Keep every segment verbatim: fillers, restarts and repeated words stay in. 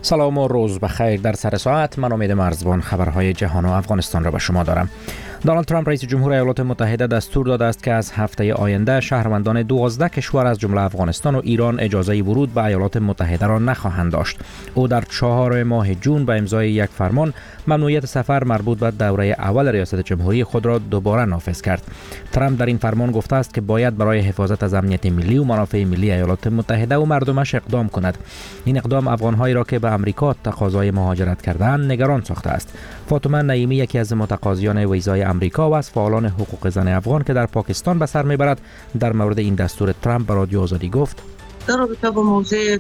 سلام و روز بخیر. در سر ساعت من امید مرزبان خبرهای جهان و افغانستان را به شما دارم. دونالد ترامپ رئیس جمهور ایالات متحده دستور داده است که از هفته آینده شهروندان دوازده کشور از جمله افغانستان و ایران اجازه ورود به ایالات متحده را نخواهند داشت. او در چهار ماه جون به امضای یک فرمان ممنوعیت سفر مربوط به دوره اول ریاست جمهوری خود را دوباره نافذ کرد. ترامپ در این فرمان گفته است که باید برای حفاظت از امنیت ملی و منافع ملی ایالات متحده و مردمش اقدام کند. این اقدام افغان‌هایی را که به امریکا تقاضای مهاجرت کردند نگران ساخته است. فاطمه نعیمی یکی از متقاضیان ویزای امریکا و از فعالان حقوق زن افغان که در پاکستان به سر میبرد در مورد این دستور ترامپ به رادیو آزادی گفت: در رابطه با موضوع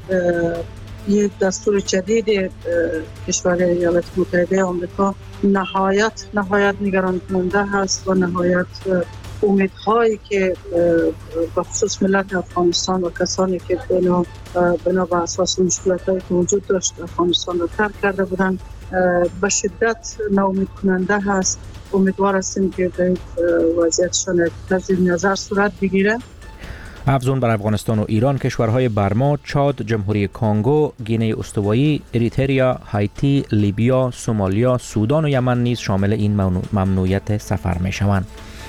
یک دستور جدید کشور ایالات متحده آمریکا نهایت نهایت نگران کننده هست و نهایت امیدهایی که به خصوص ملت افغانستان و کسانی که بنا بنا به اساس مشکلاتی که وجود داشت افغانستان را ترک کرده بودند به شدت ناامید کننده هست. امیدوار هستیم که در وضعیتشان تجدید نظر صورت بگیره. افزون بر افغانستان و ایران کشورهای برما، چاد، جمهوری کنگو، گینه استوایی، اریتریا، هایتی، لیبیا، سومالیا، سودان و یمن نیز شامل این ممنوعیت سفر می شوند.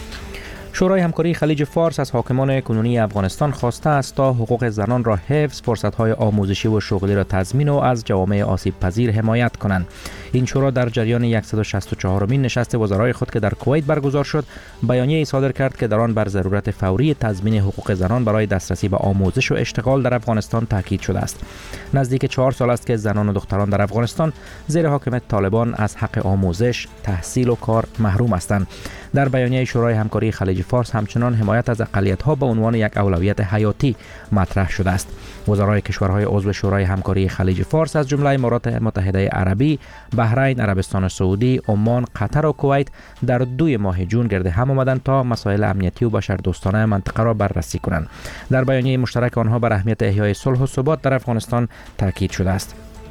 شورای همکاری خلیج فارس از حاکمان کنونی افغانستان خواسته است تا حقوق زنان را حفظ، فرصت‌های آموزشی و شغلی را تضمین و از جوامع آسیب پذیر حمایت کنند. این شورا در جریان صد و شصت و چهارمین نشست وزرای خود که در کویت برگزار شد، بیانیه‌ای صادر کرد که در آن بر ضرورت فوری تضمین حقوق زنان برای دسترسی به آموزش و اشتغال در افغانستان تاکید شده است. نزدیک چهار سال است که زنان و دختران در افغانستان زیر حاکمیت طالبان از حق آموزش، تحصیل و کار محروم هستند. در بیانیه شورای همکاری خلیج فارس همچنان حمایت از اقلیت‌ها به عنوان یک اولویت حیاتی مطرح شده است. وزرای کشورهای عضو شورای همکاری خلیج فارس از جمله امارات متحده عربی، بحرین، عربستان سعودی، عمان، قطر و کویت در دوی ماه جون گرد هم آمدند تا مسائل امنیتی و بشردوستانه منطقه را بررسی کنند. در بیانیه مشترک آنها بر اهمیت احیای صلح و ثبات در افغانستان تاکید شده است.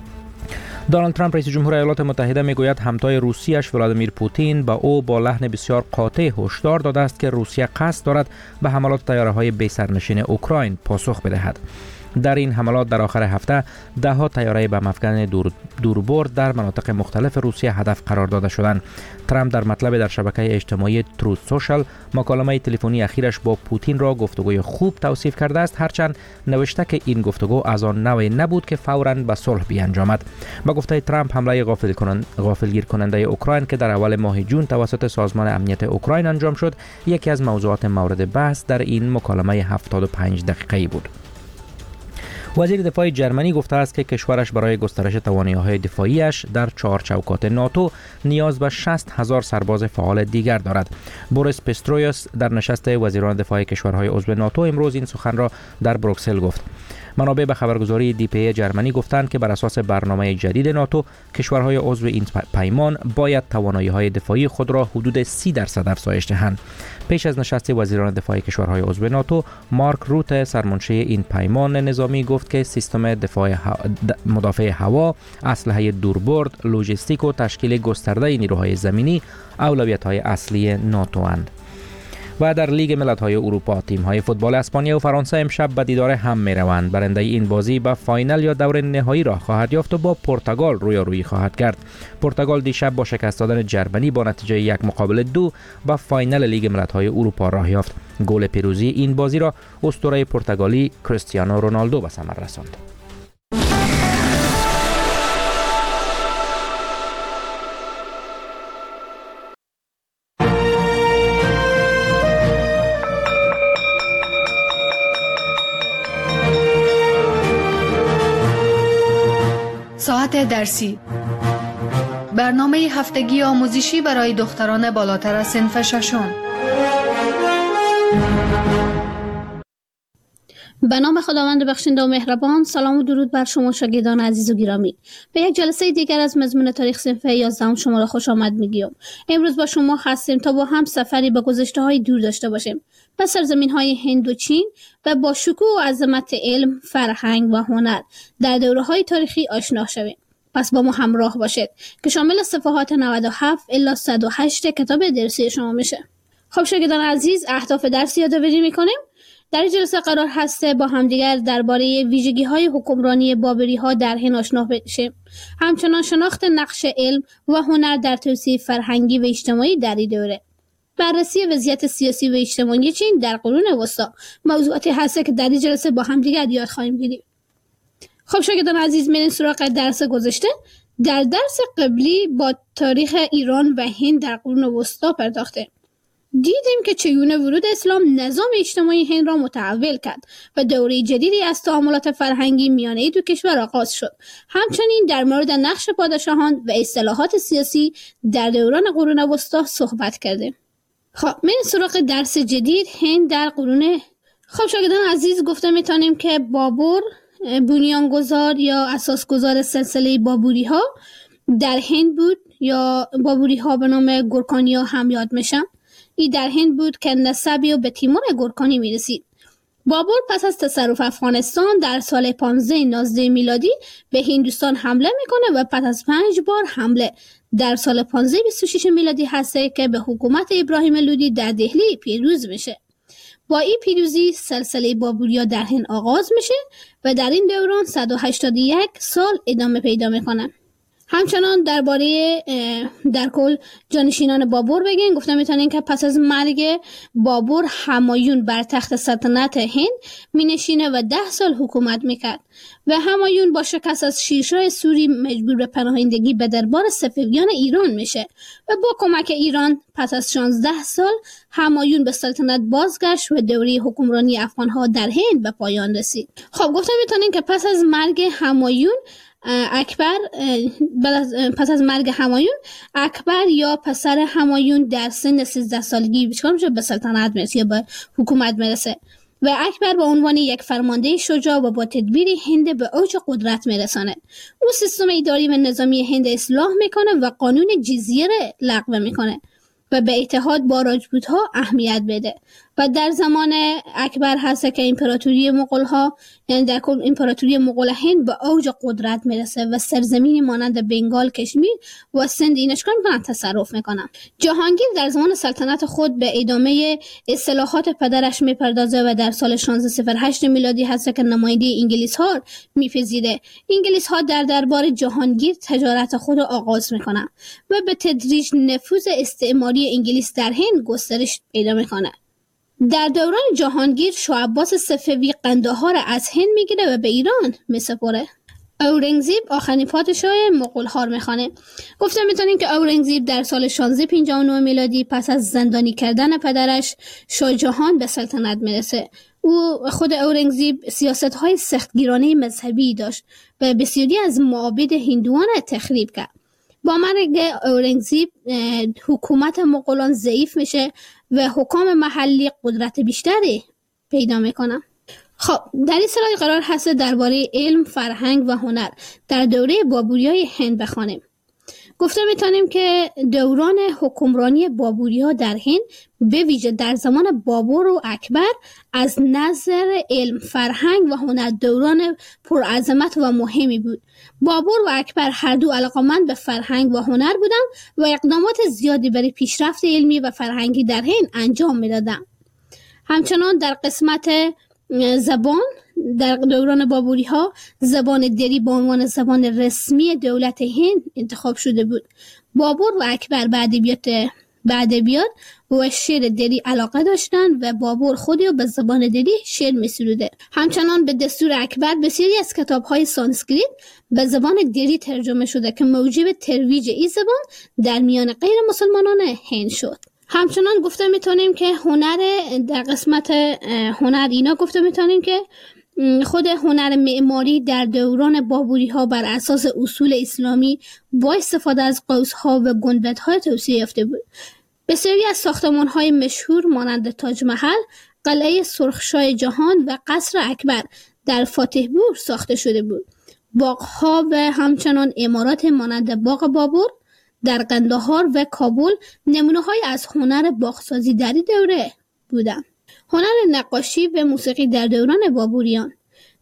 دونالد ترامپ رئیس جمهور ایالات متحده میگوید همتای روسیش ولادیمیر پوتین با او با لحن بسیار قاطع هشدار داده است که روسیه قصد دارد به حملات طیاره‌های بی سرنشین اوکراین پاسخ بدهد. در این حملات در آخر هفته ده ها طیاره بم افکن دور دوربرد در مناطق مختلف روسیه هدف قرار داده شدند. ترامپ در مطلب در شبکه اجتماعی تروث سوشال مکالمه تلفنی اخیرش با پوتین را گفتگوی خوب توصیف کرده است، هرچند نوشته که این گفتگو از آن نوع نبود که فوراً به صلح بیانجامد. با گفته ترامپ حمله غافل کنند غافلگیر کننده اوکراین که در اول ماه جون توسط سازمان امنیت اوکراین انجام شد، یکی از موضوعات مورد بحث در این مکالمه هفتاد و پنج دقیقه‌ای بود. وزیر دفاع جرمنی گفته است که کشورش برای گسترش توانایی‌های دفاعیش در چهار چوکات ناتو نیاز به شصت هزار سرباز فعال دیگر دارد. بوریس پیسترویوس در نشست وزیران دفاع کشورهای عضو ناتو امروز این سخن را در بروکسل گفت. منابع به خبرگزاری دی پی ای جرمنی گفتند که بر اساس برنامه جدید ناتو کشورهای عضو این پیمان باید توانایی‌های دفاعی خود را حدود سی درصد افزایش دهند. پیش از نشست وزیران دفاع کشورهای عضو ناتو، مارک روت سرمنشی این پیمان نظامی گفت که سیستم دفاع مدافع هوا، اسلحه دوربرد، لوجستیک و تشکیل گسترده نیروهای زمینی اولویت‌های اصلی ناتو اند. و در لیگ ملت‌های اروپا تیم‌های فوتبال اسپانیا و فرانسه امشب به دیدار هم می‌روند. برنده این بازی به فاینال یا دور نهایی را خواهد یافت و با پرتغال رویارویی خواهد کرد. پرتغال دیشب با شکست دادن جرمنی با نتیجه یک مقابل دو به فاینال لیگ ملت‌های اروپا راه یافت. گل پیروزی این بازی را اسطوره پرتغالی کریستیانو رونالدو به ثمر رساند. ساعت درسی، برنامه هفتگی آموزشی برای دختران بالاتر از صنف ششم. به نام خداوند بخشنده و مهربان. سلام و درود بر شما شاگردان عزیز و گرامی. به یک جلسه دیگر از مضمون تاریخ صنف یازدهم شما را خوش آمد میگیم. امروز با شما هستیم تا با هم سفری به گذشته‌های دور داشته باشیم، به سرزمین‌های هند و چین و با شکوه و عظمت علم، فرهنگ و هنر در دوره‌های تاریخی آشنا شویم. پس با ما همراه باشید که شامل صفحات نود و هفت الی صد و هشت کتاب درسی شما میشه. خب شاگردان عزیز، اهداف درس یادآوری میکنیم. در این جلسه قرار هست با همدیگر درباره ویژگی‌های حکمرانی بابری‌ها در هند آشنا بشیم. همچنان شناخت نقش علم و هنر در توسعه فرهنگی و اجتماعی در این دوره. بررسی وضعیت سیاسی و اجتماعی چین در قرون وسطی موضوعاتی هست که در این جلسه با همدیگر یاد خواهیم گرفت. خب شاگردان عزیز، میریم سراغ درس گذشته. در درس قبلی با تاریخ ایران و هند در قرون وسطی پرداخته. دیدیم که چگونه ورود اسلام نظام اجتماعی هند را متحول کرد و دوره جدیدی از تعاملات فرهنگی میان این دو کشور آغاز شد. همچنین در مورد نقش پادشاهان و اصطلاحات سیاسی در دوران قرون وسطی صحبت کردیم. خب میریم سراغ درس جدید، هند در قرون. خب شاگردان عزیز، گفته میتونیم که بابر بنیانگذار یا اساسگذار سلسله بابوری ها در هند بود، یا بابوری ها به نام گورکانی ها هم یاد میشن. این در هند بود که نسبی و به تیمور گورکانی میرسید. بابر پس از تصرف افغانستان در سال پانزده نوزده میلادی به هندوستان حمله میکنه و پس از پنج بار حمله در سال پانزده بیست و شش میلادی هسته که به حکومت ابراهیم لودی در دهلی پیروز میشه. با این پیروزی سلسله بابوریا در هند آغاز میشه و در این دوران صد و هشتاد و یک سال ادامه پیدا میکنه. همچنان درباره در کل جانشینان بابر بگیم. گفتم میتونین که پس از مرگ بابر همایون بر تخت سلطنت هند مینشینه و ده سال حکومت میکرد و همایون با شکست از شیرشاه سوری مجبور به پناهندگی به دربار صفویان ایران میشه و با کمک ایران پس از شانزده سال همایون به سلطنت بازگشت و دوره حکمرانی افغانها در هند به پایان رسید. خب گفتم میتونین که پس از مرگ همایون اکبر پس از مرگ همایون اکبر یا پسر همایون در سن سیزده سالگی بیچاره به سلطنت میرسه یا به حکومت میرسه و اکبر به عنوان یک فرمانده شجاع و با تدبیر هند به اوج قدرت میرسانه. او سیستم اداری و نظامی هند اصلاح میکنه و قانون جزیه لغو میکنه و به اتحاد با راجپوت‌ها اهمیت بده و در زمان اکبر هست که امپراتوری مغول‌ها، یعنی در کل امپراتوری مغول هند به اوج قدرت میرسه و سرزمینی مانند بنگال، کشمیر و سند اینشکان میکنن تصرف میکنن. جهانگیر در زمان سلطنت خود به ادامه اصلاحات پدرش میپردازه و در سال شانزده صفر هشت میلادی هست که نماینده انگلیس ها میپذیره. انگلیس ها در دربار جهانگیر تجارت خود آغاز میکنن و به تدریج نفوذ استعماری انگلیس در هند گسترش پیدا میکنه. در دوران جهانگیر شاه عباس صفوی قندهار را از هند میگیره و به ایران میسپره. اورنگزیب آخرین پادشاه مغول‌ها میخوانه. گفتم میتونیم که اورنگزیب در سال شانزده پنجاه و نه میلادی پس از زندانی کردن پدرش شاه جهان به سلطنت میرسه. او خود اورنگزیب سیاست‌های سختگیرانه مذهبی داشت و بسیاری از معابد هندوان تخریب کرد. با مرگ اورنگزیب حکومت مغولان ضعیف میشه و حکام محلی قدرت بیشتری پیدا میکنن. خب در این سلاید قرار هست درباره علم، فرهنگ و هنر در دوره بابوریای هند بخوانیم. گفته میتونیم که دوران حکمرانی بابوری‌ها در هند به ویژه در زمان بابر و اکبر از نظر علم، فرهنگ و هنر دوران پرعظمت و مهمی بود. بابر و اکبر هر دو علاقه‌مند به فرهنگ و هنر بودند و اقدامات زیادی برای پیشرفت علمی و فرهنگی در هند انجام میدادند. همچنان در قسمت زبان در دوران بابوری ها زبان دری به عنوان زبان رسمی دولت هند انتخاب شده بود. بابر و اکبر به ادبیات به ادبیات و شعر دری علاقه داشتند و بابر خودی به زبان دری شعر می‌سروده. همچنان به دستور اکبر بسیاری از کتاب‌های سانسکریت به زبان دری ترجمه شده که موجب ترویج این زبان در میان غیر مسلمانان هند شد. همچنان گفته میتونیم که هنر در قسمت هنر اینا گفته میتونیم که خود هنر معماری در دوران بابوری ها بر اساس اصول اسلامی با استفاده از قوس‌ها و گنبدها توسعه یافته بود. بسیاری از ساختمان های مشهور مانند تاج محل، قلعه سرخشاه جهان و قصر اکبر در فاتحپور ساخته شده بود. باغ‌ها و همچنان عمارات مانند باغ بابر در قندهار و کابل نمونه‌های از هنر باغسازی در این دوره بودند. هنر نقاشی و موسیقی در دوران بابوریان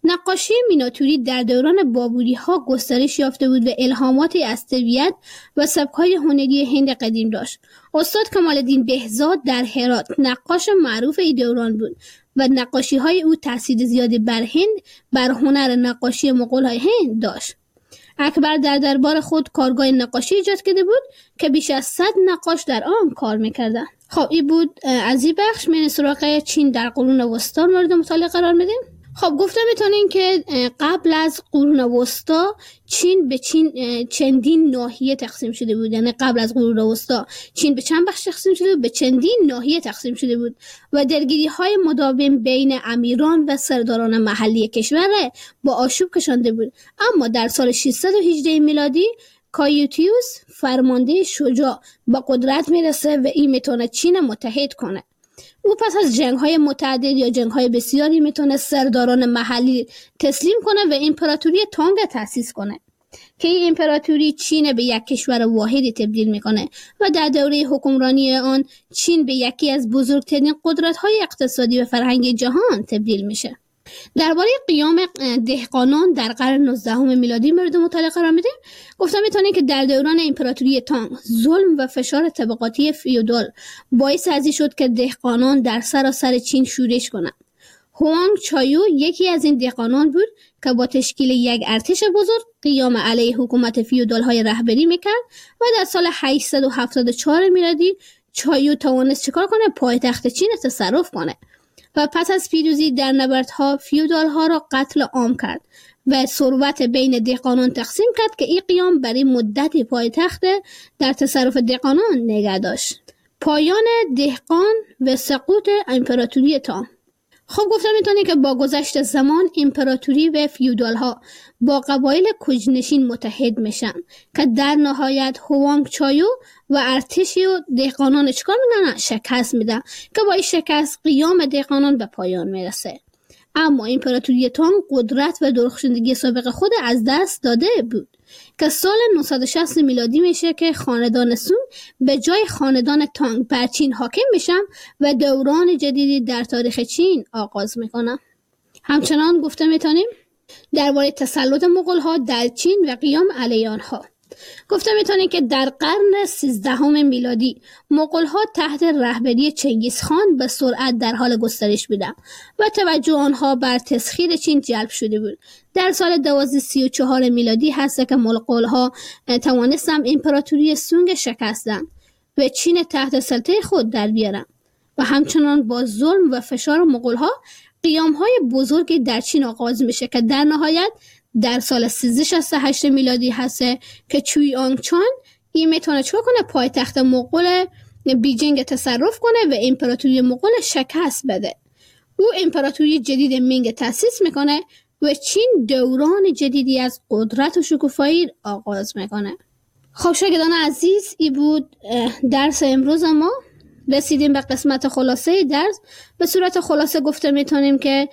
نقاشی میناتوری در دوران بابوری ها گسترش یافته بود و الهاماتی از طبیعت و سبک‌های هنری هند قدیم داشت. استاد کمال الدین بهزاد در هرات نقاش معروف این دوران بود و نقاشی های او تاثیر زیادی بر هند بر هنر نقاشی مغول های هند داشت. اکبر در دربار خود کارگاه نقاشی ایجاد کرده بود که بیش از صد نقاش در آن کار میکردند. خب این بود از این بخش. من سراغ چین در قرون وسطا مورد مطالعه قرار میدیم. خب گفته میتونین که قبل از قرون وسطا چین به چین چندین ناحیه تقسیم شده بود. یعنی قبل از قرون وسطا چین به چند بخش تقسیم شده بود، به چندین ناحیه تقسیم شده بود و درگیری های مداوم بین امیران و سرداران محلی کشور با آشوب کشانده بود. اما در سال ششصد و هجده میلادی کایوتیوس فرمانده شجاع با قدرت میرسه و این میتونه چین متحد کنه. او پس از جنگ‌های متعدد یا جنگ‌های بسیاری میتونه سرداران محلی تسلیم کنه و امپراتوری تانگ تأسیس کنه که این امپراتوری چین به یک کشور واحدی تبدیل میکنه و در دوره حکمرانی آن چین به یکی از بزرگترین قدرت‌های اقتصادی و فرهنگی جهان تبدیل میشه. درباره قیام دهقانان در قرن نوزدهم میلادی مورد مطالعه قرار میدیم. گفتم میتونیم که در دوران امپراتوری تانگ ظلم و فشار طبقاتی فیودال باعث ازی شد که دهقانان در سراسر چین شورش کنند. هوانگ چایو یکی از این دهقانان بود که با تشکیل یک ارتش بزرگ قیام علیه حکومت فیودال های رهبری میکرد و در سال هشتصد و هفتاد و چهار میلادی چایو توانست چیکار کنه؟ پایتخت چین تصرف کنه و پس از پیروزی در نبردها فیودال ها را قتل عام کرد و ثروت بین دهقانان تقسیم کرد که این قیام برای مدت پایتخت در تصرف دهقانان نگه داشت. پایان دهقان و سقوط امپراتوری تانگ. خب گفتم میتونه که با گذشت زمان امپراتوری و فیودال ها با قبایل کوچ‌نشین متحد میشن که در نهایت هوانگ چایو و ارتشی و دهقانان چیکار میکنن؟ شکست میدن که با این شکست قیام دهقانان به پایان میرسه. اما امپراتوری تانگ قدرت و درخشندگی سابق خود از دست داده بود که سال نهصد و شصت میلادی میشه که خاندان سونگ به جای خاندان تانگ بر چین حاکم میشن و دوران جدیدی در تاریخ چین آغاز میکنن. همچنان گفته میتونیم درباره تسلط مغول ها در چین و قیام علیه آنها. گفته میتونیم که در قرن سیزدهم میلادی مغول ها تحت رهبری چنگیز خان به سرعت در حال گسترش بودند و توجه آنها بر تسخیر چین جلب شده بود. در سال دوازده سی و چهار میلادی هست که مغول ها توانستند امپراتوری سونگ شکستند و چین تحت سلطه خود در بیارند و همچنان با ظلم و فشار مغول ها قیام های بزرگی در چین آغاز میشه که در نهایت در سال سیزده شصت و هشت میلادی هست که چوی آنگ چان این میتونه چه کنه؟ پایتخت مغول بیجینگ تصرف کنه و امپراتوری مغول شکست بده. او امپراتوری جدید مینگ تأسیس میکنه و چین دوران جدیدی از قدرت و شکوفایی آغاز میکنه. خب شاگردان عزیز، این بود درس امروز ما. رسیدیم به قسمت خلاصه درس. به صورت خلاصه گفته میتونیم که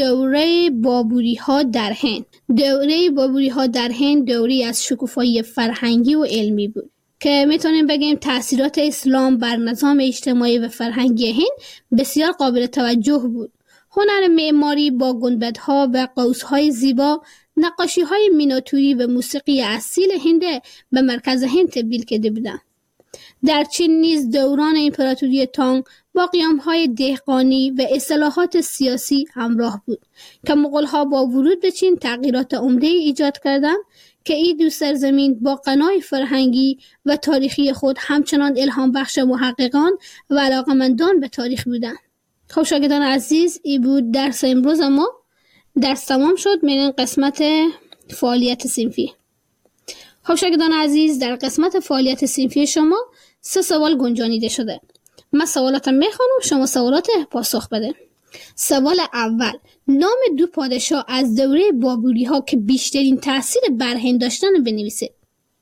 دوره بابوری ها در هند دوره بابوری ها در هند دوری از شکوفایی فرهنگی و علمی بود که میتونیم بگیم تأثیرات اسلام بر نظام اجتماعی و فرهنگی هند بسیار قابل توجه بود. هنر معماری با گنبدها و قوس‌های زیبا، نقاشی‌های میناتوری و موسیقی اصیل هند به مرکز هند تبدیل کرده بودند. در چین نیز دوران امپراتوری تانگ با قیام‌های دهقانی و اصلاحات سیاسی همراه بود که مغول‌ها با ورود به چین تغییرات عمده‌ای ایجاد کردند که این دو سرزمین با غنای فرهنگی و تاریخی خود همچنان الهام بخش محققان و علاقمندان به تاریخ بودند. خب شاگردان عزیز، این بود درس امروز ما. درس تمام شد. میریم قسمت فعالیت صنفی. خب شاگردان عزیز، در قسمت فعالیت صنفی شما سه سوال گنجانیده شده. من سوالاتم میخوانم، شما سوالات پاسخ بده. سوال اول: نام دو پادشاه از دوره بابوری ها که بیشترین تاثیر بر هند داشتن بنویسید.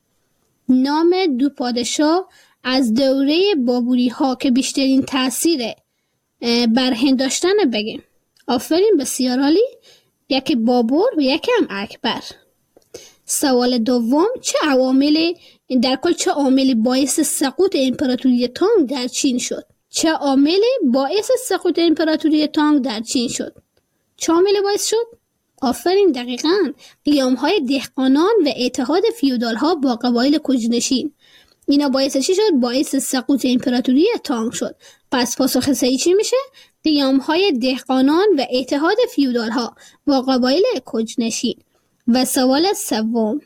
نام دو پادشاه از دوره بابوری ها که بیشترین تاثیر بر هند داشتن بگیم. آفرین، بسیار عالی. یکی بابور و یکی هم اکبر. سوال دوم: چه عواملی در کل چه عاملی باعث سقوط امپراتوری تانگ در چین شد؟ چه عاملی باعث سقوط امپراتوری تانگ در چین شد؟ چه عاملی باعث شد؟ آفرین، دقیقاً. قیام‌های دهقانان و اتحاد فیودال‌ها با قبایل کوچ‌نشین، اینا باعث چی شد؟ باعث سقوط امپراتوری تانگ شد. پس پاسخ صحیح چی میشه؟ قیام‌های دهقانان و اتحاد فیودال‌ها با قبایل کوچ‌نشین. و سوال سوم،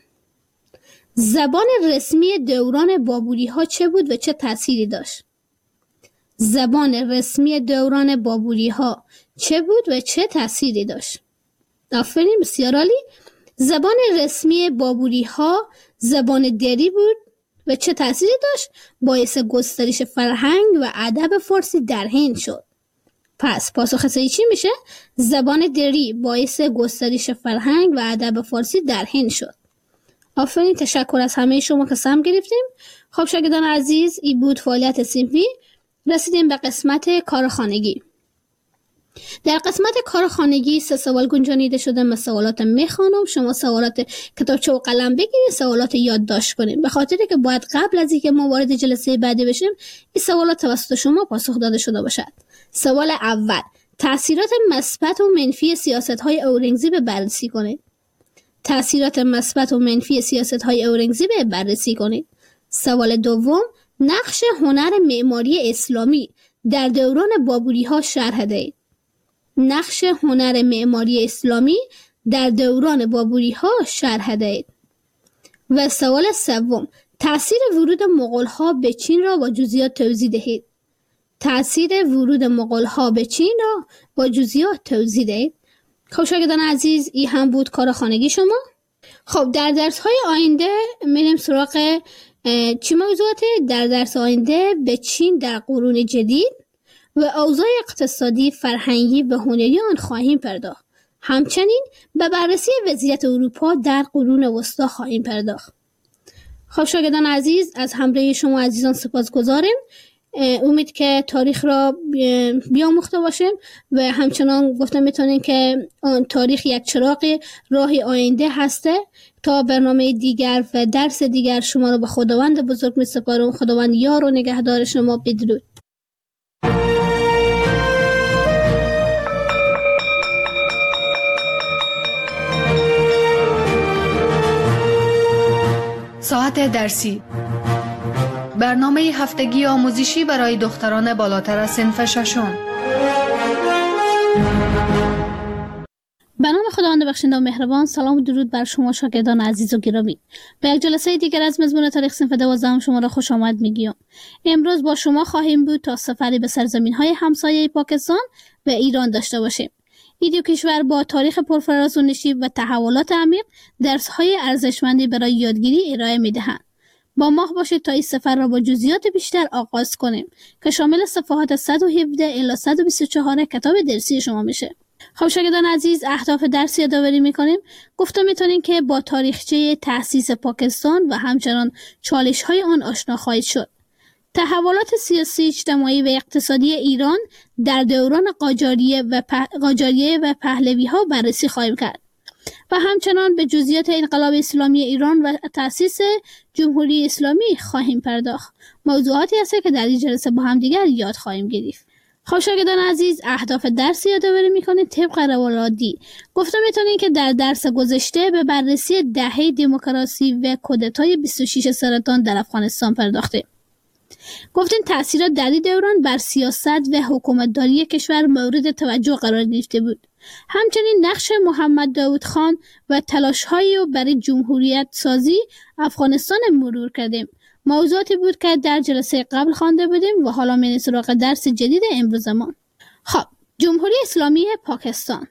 زبان رسمی دوران بابوری‌ها چه بود و چه تأثیری داشت؟ زبان رسمی دوران بابوری‌ها چه بود و چه تأثیری داشت؟ آفرین، بسیار عالی. زبان رسمی بابوری‌ها زبان دری بود و چه تأثیری داشت؟ باعث گسترش فرهنگ و ادب فارسی در هند شد. پس پاسخ صحیح چی میشه؟ زبان دری باعث گسترش فرهنگ و ادب فارسی در هند شد. آفرین، تشکر از همه شما که سهم گرفتیم. خب شاگردان عزیز، این بود فعالیت صنفی. رسیدیم به قسمت کارخانگی. در قسمت کارخانگی سه سوال گنجانیده شده. من سوالات میخوانم، شما سوالات کتابچه و قلم بگیرید، سوالات یادداشت کنید، به خاطری که باید قبل از اینکه ما وارد جلسه بعدی بشیم این سوالات توسط شما پاسخ داده شده باشد. سوال اول، تأثیرات مثبت و منفی سیاست‌های اورنگزیب بررسی کنید. تأثیرات مثبت و منفی سیاست‌های اورنگزیب بررسی کنید. سوال دوم، نقش هنر معماری اسلامی در دوران بابوری‌ها شرح دهید. نقش هنر معماری اسلامی در دوران بابوری‌ها شرح دهید. و سوال سوم، تأثیر ورود مغول‌ها به چین را با جزئیات توضیح دهید. تأثیر ورود مغول‌ها به چین را با جزئیات توضیح دهید. خب شاگردان عزیز، این هم بود کار خانگی شما. خب در درس‌های آینده میریم سراغ چی موضوعاته؟ در درس آینده به چین در قرون جدید و اوضاع اقتصادی، فرهنگی و هنری آن خواهیم پرداخت. همچنین به بررسی وضعیت اروپا در قرون وسطی خواهیم پرداخت. خب شاگردان عزیز، از همراهی شما عزیزان سپاسگزاریم. امید که تاریخ را بیاموخته باشیم و همچنان گفتم میتونیم که تاریخ یک چراغ راه آینده هسته. تا برنامه دیگر و درس دیگر شما را به خداوند بزرگ می سپارم. خداوند یار و نگهدار شما. بدرود. ساعت درسی، برنامه هفتگی آموزشی برای دختران بالاتر از صنف ششم. به نام خداوند بخشنده و مهربان. سلام و درود بر شما شاگردان عزیز و گرامی. به یک جلسه دیگر از مضمون تاریخ صنف دوازدهم شما را خوش آمد میگیم. امروز با شما خواهیم بود تا سفری به سرزمین های همسایه پاکستان و ایران داشته باشیم. این دو کشور با تاریخ پرفراز و نشیب و تحولات عمیق درس های ارزشمندی برای یادگیری ارائه میدهند. با ما باشید تا این سفر را با جزئیات بیشتر آغاز کنیم که شامل صفحات صد و هفده الی صد و بیست و چهار کتاب درسی شما میشه. خب شاگردان عزیز، اهداف درس یادآوری میکنیم. گفتم میتونین که با تاریخچه تأسیس پاکستان و همچنان چالش های آن آشنا خواهید شد. تحولات سیاسی، اجتماعی و اقتصادی ایران در دوران قاجاریه و په... قاجاریه و پهلوی ها بررسی خواهیم کرد و همچنان به جزئیات انقلاب اسلامی ایران و تأسیس جمهوری اسلامی خواهیم پرداخت. موضوعاتی هست که در این جلسه با هم دیگر یاد خواهیم گرفت. خب شاگردان عزیز، اهداف درس یادآوری میکنید. طبق روال عادی گفتم میتونید که در درس گذشته به بررسی دهه دموکراسی و کودتای بیست و شش سرطان در افغانستان پرداخته. گفتیم تأثیرات در این دوران بر سیاست و حکومتداری کشور مورد توجه قرار گرفته بود. همچنین نقش محمد داود خان و تلاش‌هایی برای جمهوریت سازی افغانستان مرور کردیم. موضوعاتی بود که در جلسه قبل خوانده بودیم و حالا میریم سراغ درس جدید امروزمان. خب، جمهوری اسلامی پاکستان.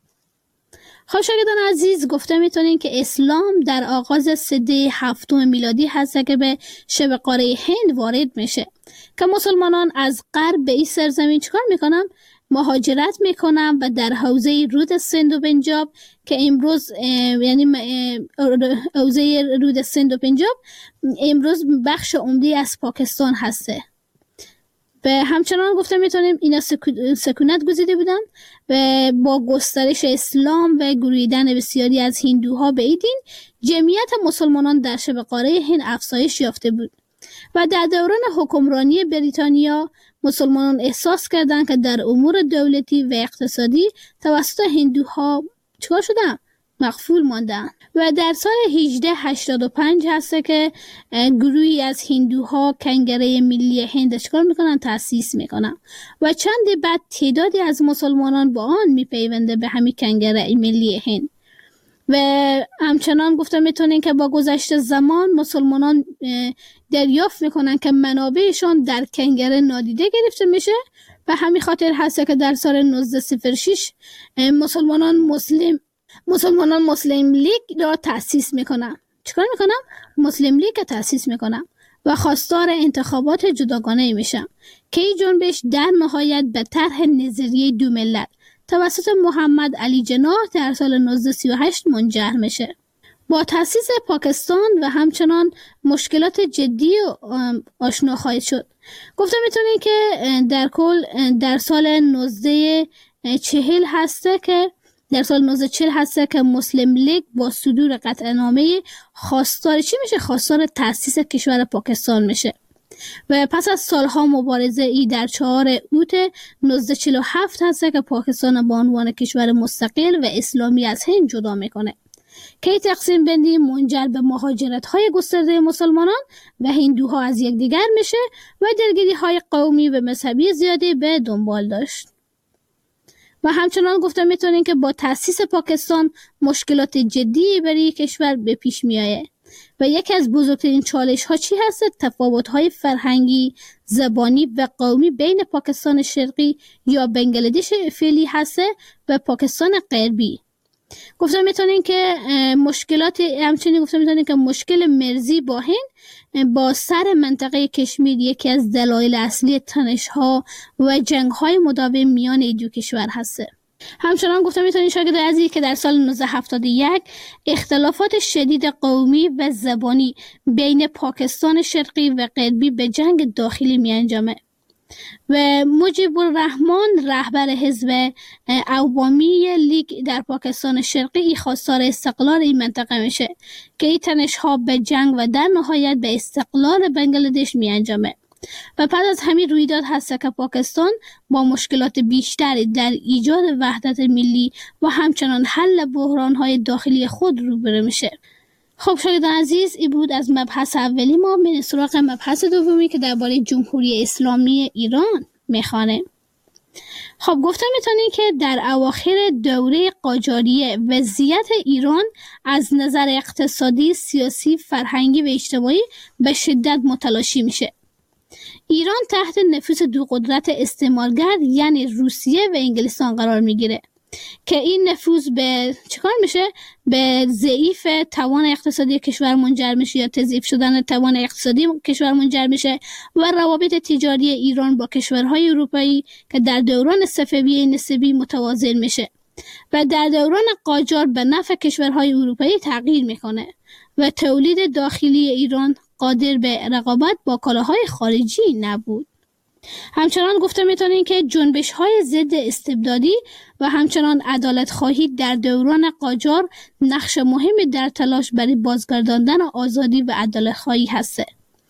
خب شاگردان عزیز، گفته میتونین که اسلام در آغاز سده هفتم میلادی هست که به شبه قاره هند وارد میشه که مسلمانان از غرب به این سرزمین چیکار میکنن؟ مهاجرت میکنن و در حوزه رود سند و پنجاب که امروز یعنی حوزه رود سند و پنجاب امروز بخش عمده از پاکستان هسته. و همچنان گفته میتونیم اینا سکونت گزیده بودن و با گسترش اسلام و گرویدن بسیاری از هندوها به این دین، جمعیت مسلمانان در شبه قاره هند افزایش یافته بود و در دوران حکمرانی بریتانیا مسلمانان احساس کردند که در امور دولتی و اقتصادی توسط هندوها چیکار شدن؟ مغفول ماندن. و در سال هجده هشتاد و پنج هسته که گروهی از هندوها کنگره ملی هند چیکار میکنن؟ تأسیس میکنن و چند بعد تعدادی از مسلمانان با آن میپیونده به همین کنگره ملی هند. و همچنان گفتم میتونین که با گذشت زمان مسلمانان دریافت میکنن که منابعشان در کنگره نادیده گرفته میشه و همین خاطر هست که در سال نوزده صفر شش مسلمانان مسلم مسلمانان مسلم لیگ را تأسیس میکنن. چیکار میکنم؟ مسلم لیگ را تأسیس میکنم و خواستار انتخابات جداگانه میشم که این جنبش در نهایت به طرح نظریه دو ملت توسط محمد علی جناح در سال نوزده سی و هشت منجر میشه. با تأسیس پاکستان و همچنان مشکلات جدی آشنا خواهید شد. گفتم میتونین که در کل در سال نوزده چهل هسته که در سال نوزده چهل هسته که مسلم لیگ با صدور قطعنامه خواستار چی میشه؟ خواستار تأسیس کشور پاکستان میشه و پس از سالها مبارزه ای در چهار اوت نوزده چهل و هفت هسته که پاکستان با عنوان کشور مستقل و اسلامی از هند جدا میکنه که تقسیم بندی منجر به مهاجرت های گسترده مسلمانان و هندوها از یکدیگر میشه و درگیری های قومی و مذهبی زیادی به دنبال داشت. و همچنان گفتم میتونین که با تأسیس پاکستان مشکلات جدی برای کشور به پیش میایه و یکی از بزرگترین چالش ها چی هست؟ تفاوت های فرهنگی، زبانی و قومی بین پاکستان شرقی یا بنگلادش فعلی هست و پاکستان غربی. گفتم میتونین که مشکلات همچنین گفتم میتونین که مشکل مرزی با هند با سر منطقه کشمیر یکی از دلایل اصلی تنش ها و جنگ های مداوم میان این دو کشور هسته. همچنان گفتم میتونین شاگرد عزیزی که در سال نوزده هفتاد و یک اختلافات شدید قومی و زبانی بین پاکستان شرقی و غربی به جنگ داخلی می انجامه و مجیب الرحمان رهبر حزب عوامی لیگ در پاکستان شرقی خواستار استقلال این منطقه میشه که این تنش ها به جنگ و در نهایت به استقلال بنگلادش می انجامه و پس از همین رویداد هست که پاکستان با مشکلات بیشتری در ایجاد وحدت ملی و همچنان حل بحران‌های داخلی خود روبرو میشه. خب شاگردان عزیز، این بود از مبحث اولی ما. من سراغ مبحث دومی که درباره جمهوری اسلامی ایران میخوانه. خب گفتم میتونین که در اواخر دوره قاجاریه وضعیت ایران از نظر اقتصادی، سیاسی، فرهنگی و اجتماعی به شدت متلاشی میشه. ایران تحت نفوذ دو قدرت استعمارگر یعنی روسیه و انگلستان قرار میگیره که این نفوذ به چیکار میشه؟ به ضعیف توان اقتصادی کشور منجر میشه یا تضعیف شدن توان اقتصادی کشور منجر میشه و روابط تجاری ایران با کشورهای اروپایی که در دوران صفویه نسبی متوازن میشه و در دوران قاجار به نفع کشورهای اروپایی تغییر میکنه و تولید داخلی ایران قادر به رقابت با کالاهای خارجی نبود. همچنان گفته میتونین که جنبش های ضد استبدادی و همچنان عدالت خواهی در دوران قاجار نقش مهمی در تلاش برای بازگرداندن آزادی و عدالت خواهی هسته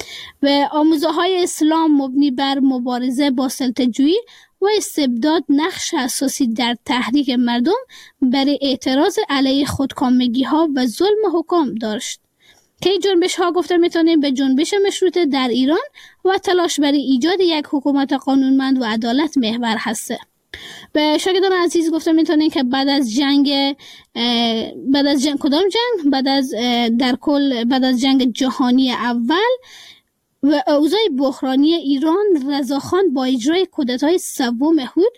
و آموزه های اسلام مبنی بر مبارزه با سلطه‌جویی و استبداد نقش اساسی در تحریک مردم برای اعتراض علیه خودکامگی ها و ظلم حکام داشت که جنبش ها گفته میتونیم به جنبش مشروطه در ایران و تلاش برای ایجاد یک حکومت قانونمند و عدالت محور هسته. به شاگردان عزیز گفته میتونیم که بعد از جنگ بعد از جنگ کدام جنگ بعد از در کل بعد از جنگ جهانی اول و اوضاع بحرانی ایران، رضاخان با اجرای کودتای سوم هود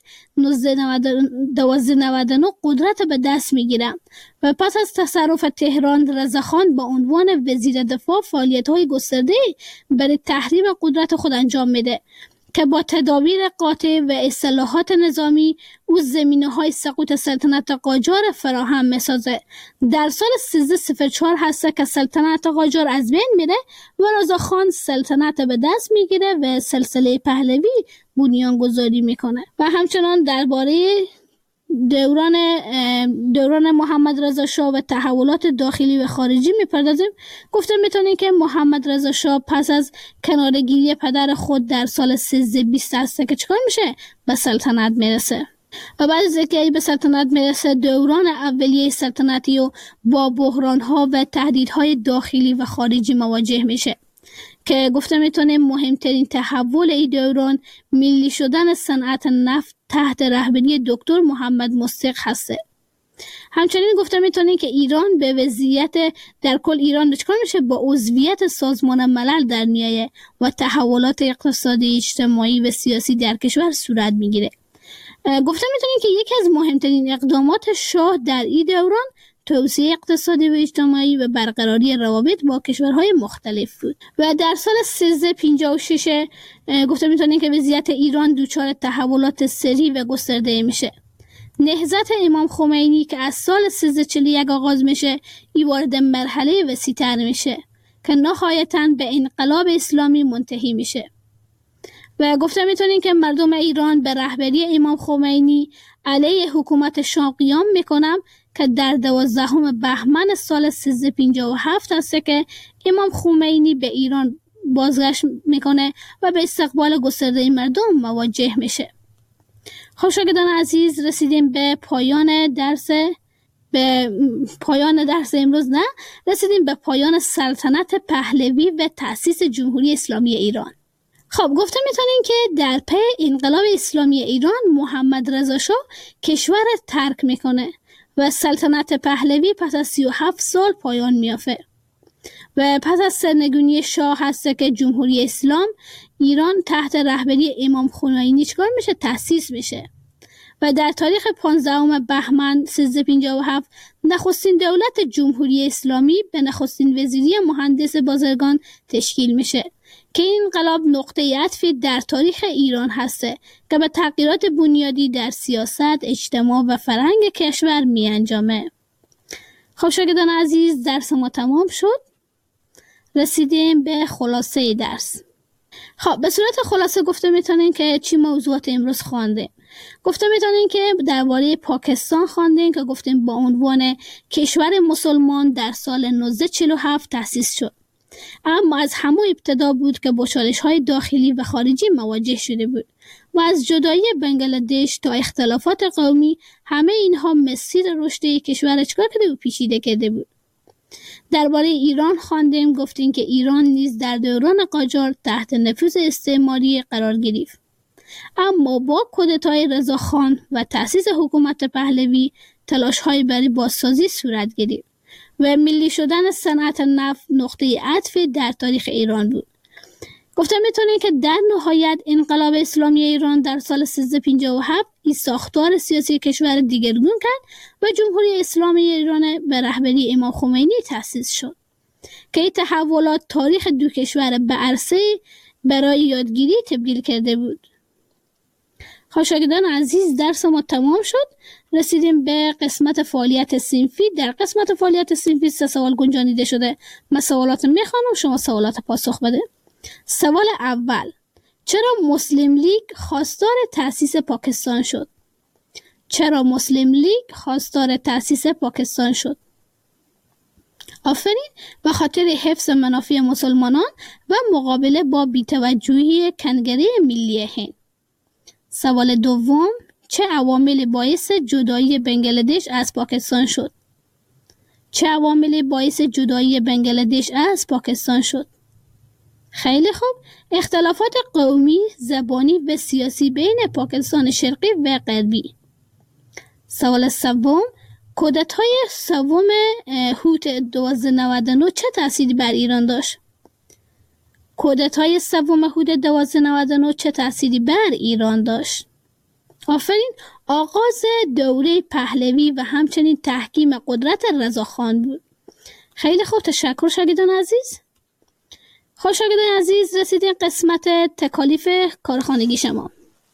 دوازده نود و نه قدرت به دست میگیرند و پس از تصرف تهران رضاخان با عنوان وزیر دفاع فعالیت‌های گسترده برای تحریم قدرت خود انجام میده که با تدابیر قاطع و اصلاحات نظامی او زمینه‌های سقوط سلطنت قاجار فراهم می‌سازه. در سال سیزده صفر چهار هست که سلطنت قاجار از بین میره و رضاخان سلطنت به دست میگیره و سلسله پهلوی بنیانگذاری میکنه. و همچنان درباره دوران دوران محمد رضا شاه و تحولات داخلی و خارجی میپردازیم. گفتم میتونیم که محمد رضا شاه پس از کناره‌گیری پدر خود در سال سیزده بیست هست که چیکار میشه؟ به سلطنت میرسه و بعد از اینکه به سلطنت میرسه دوران اولیه سلطنتی و با بحران‌ها و تهدیدهای داخلی و خارجی مواجه میشه که گفته میتونیم مهمترین تحول این دوران ملی شدن صنعت نفت تحت رهبری دکتر محمد مصدق هسته. همچنین گفته میتونیم که ایران به وضعیت در کل ایران چکار میشه با عضویت سازمان ملل در میایه و تحولات اقتصادی، اجتماعی و سیاسی در کشور صورت میگیره. گفته میتونیم که یکی از مهمترین اقدامات شاه در این دوران توسعه اقتصادی و اجتماعی و برقراری روابط با کشورهای مختلف بود و در سال سیزده پنجاه و شش گفته میتونیم که وضعیت ایران دچار تحولات سریع و گسترده میشه. نهضت امام خمینی که از سال سیزده چهل و یک آغاز میشه ای وارد مرحله وسیع‌تر میشه که نهایتاً به انقلاب اسلامی منتهی میشه و گفته میتونیم که مردم ایران به رهبری امام خمینی علیه حکومت شاه قیام میکنن که در دوازدهم بهمن سال سیزده پنجاه و هفت هست که امام خمینی به ایران بازگشت میکنه و به استقبال گسترده مردم مواجه میشه. خب شاگردان عزیز، رسیدیم به پایان درس به پایان درس امروز نه رسیدیم به پایان سلطنت پهلوی و تأسیس جمهوری اسلامی ایران. خب گفته میتونیم که در پی انقلاب اسلامی ایران محمد رضا شاه کشور ترک میکنه و سلطنت پهلوی پس از سی و هفت سال پایان میافته و پس از سرنگونی شاه هست که جمهوری اسلام ایران تحت رهبری امام خمینی چکار میشه؟ تأسیس میشه و در تاریخ پانزدهم بهمن سیزده پنجاه و هفت نخستین دولت جمهوری اسلامی به نخستین وزیری مهندس بازرگان تشکیل میشه که این انقلاب نقطه عطفی در تاریخ ایران هسته که به تغییرات بنیادی در سیاست، اجتماع و فرهنگ کشور می انجامه. خب شاگردان عزیز، درس ما تمام شد. رسیدیم به خلاصه درس. خب به صورت خلاصه گفته میتونین که چی موضوعات امروز خواندیم. گفته میتونین که درباره پاکستان خواندیم که گفتیم با عنوان کشور مسلمان در سال نوزده چهل و هفت تأسیس شد، اما از همون ابتدا بود که با چالش‌های داخلی و خارجی مواجه شده بود و از جدایی بنگلادش تا اختلافات قومی همه اینها مسیر رشد کشور چکار کرده و پیچیده کرده بود. درباره ایران خواندیم، گفتیم که ایران نیز در دوران قاجار تحت نفوذ استعماری قرار گرفت، اما با کودتای رضاخان و تأسیس حکومت پهلوی تلاش‌های برای بازسازی صورت گرفت و ملی شدن صنعت نفت نقطه عطف در تاریخ ایران بود. گفته میتونیم که در نهایت انقلاب اسلامی ایران در سال سیزده پنجاه و هفت این ساختار سیاسی کشور دیگرگون کرد و جمهوری اسلامی ایران به رهبری امام خمینی تأسیس شد که این تحولات تاریخ دو کشور به عرصه برای یادگیری تبدیل کرده بود. شاگردان عزیز، درس ما تمام شد. رسیدیم به قسمت فعالیت صنفی. در قسمت فعالیت صنفی سه سوال گنجانیده شده. من سوالات میخوانم، شما سوالات پاسخ بده. سوال اول: چرا مسلم لیگ خواستار تأسیس پاکستان شد؟ چرا مسلم لیگ خواستار تأسیس پاکستان شد؟ آفرین، به خاطر حفظ منافع مسلمانان و مقابله با بی‌توجهی کنگره ملی هند. سوال دوم: چه عواملی باعث جدایی بنگلادش از پاکستان شد؟ چه عواملی باعث جدایی بنگلادش از پاکستان شد؟ خیلی خوب، اختلافات قومی، زبانی و سیاسی بین پاکستان شرقی و غربی. سوال سوم: کودتای سوم هوت دوازده نود و نه چه تأثیری بر ایران داشت؟ کودتای سوم هوت دوازده نود و نه چه تأثیری بر ایران داشت؟ آفرین، آغاز دوره پهلوی و همچنین تحکیم قدرت رضاخان بود. خیلی خوب، تشکر شاگردان عزیز. خب شاگردان عزیز، رسیدیم قسمت تکالیف کارخانگی شما.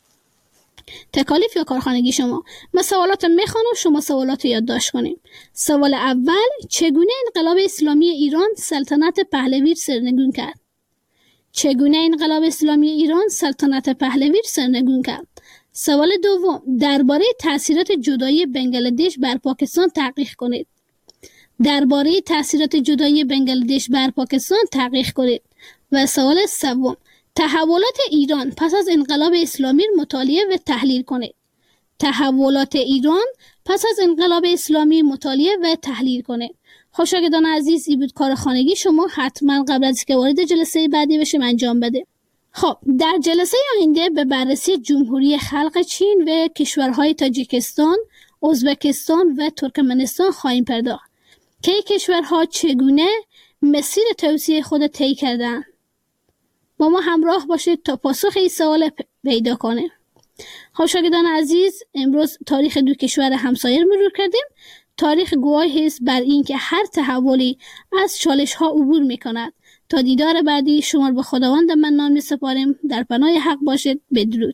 تکالیف یا کارخانگی شما. من سوالات میخوانم، شما سوالات یادداشت کنیم. سوال اول: چگونه انقلاب اسلامی ایران سلطنت پهلوی سرنگون کرد؟ چگونه انقلاب اسلامی ایران سلطنت پهلوی سرنگون کرد؟ سوال دوم: درباره تأثیرات جدایی بنگلادش بر پاکستان تحقیق کنید. درباره تأثیرات جدایی بنگلادش بر پاکستان تحقیق کنید. و سوال سوم: تحولات ایران پس از انقلاب اسلامی مطالعه و تحلیل کنید. تحولات ایران پس از انقلاب اسلامی مطالعه و تحلیل کنه. خوشاگدان عزیز، این بود کار خانگی شما، حتما قبل از که وارد جلسه بعدی بشیم انجام بده. خب در جلسه آینده به بررسی جمهوری خلق چین و کشورهای تاجیکستان، ازبکستان و ترکمنستان خواهیم پرداخت که این کشورها چگونه مسیر توسعه خود طی کردند. با ما همراه باشید تا پاسخ این سوال پیدا کنه. خوشاگدان عزیز، امروز تاریخ دو کشور همسایه مرور کردیم. تاریخ گواهی است بر این که هر تحولی از چالش ها عبور می کند. تا دیدار بعدی شما به خداوند منان می سپاریم. در پناه حق باشید. بدرود.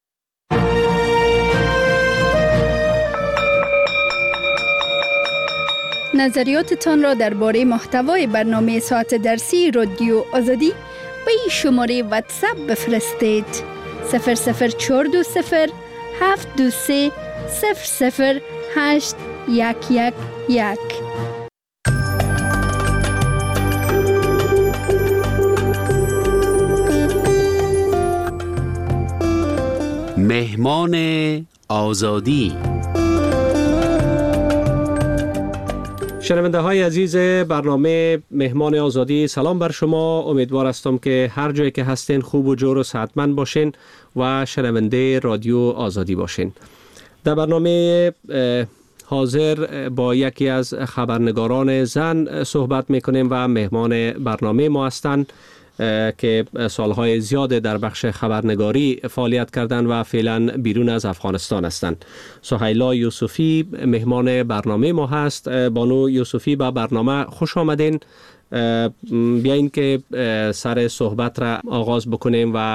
نظریاتتان را درباره محتوای برنامه ساعت درسی رادیو آزادی به این شماره واتساپ بفرستید: صفر صفر چهار دو صفر هفت دو سه صفر صفر هشت یک یک یک. مهمان آزادی. شنونده های عزیز برنامه مهمان آزادی، سلام بر شما. امیدوار هستم که هر جایی که هستین خوب و جور و صحتمند باشین و شنونده رادیو آزادی باشین. در برنامه حاضر با یکی از خبرنگاران زن صحبت میکنیم و مهمان برنامه ما هستند که سالهای زیاد در بخش خبرنگاری فعالیت کردند و فعلا بیرون از افغانستان هستند. سهیلا یوسفی مهمان برنامه ما هست. بانو یوسفی به برنامه خوش آمدین. بیاین که سر صحبت را آغاز بکنیم و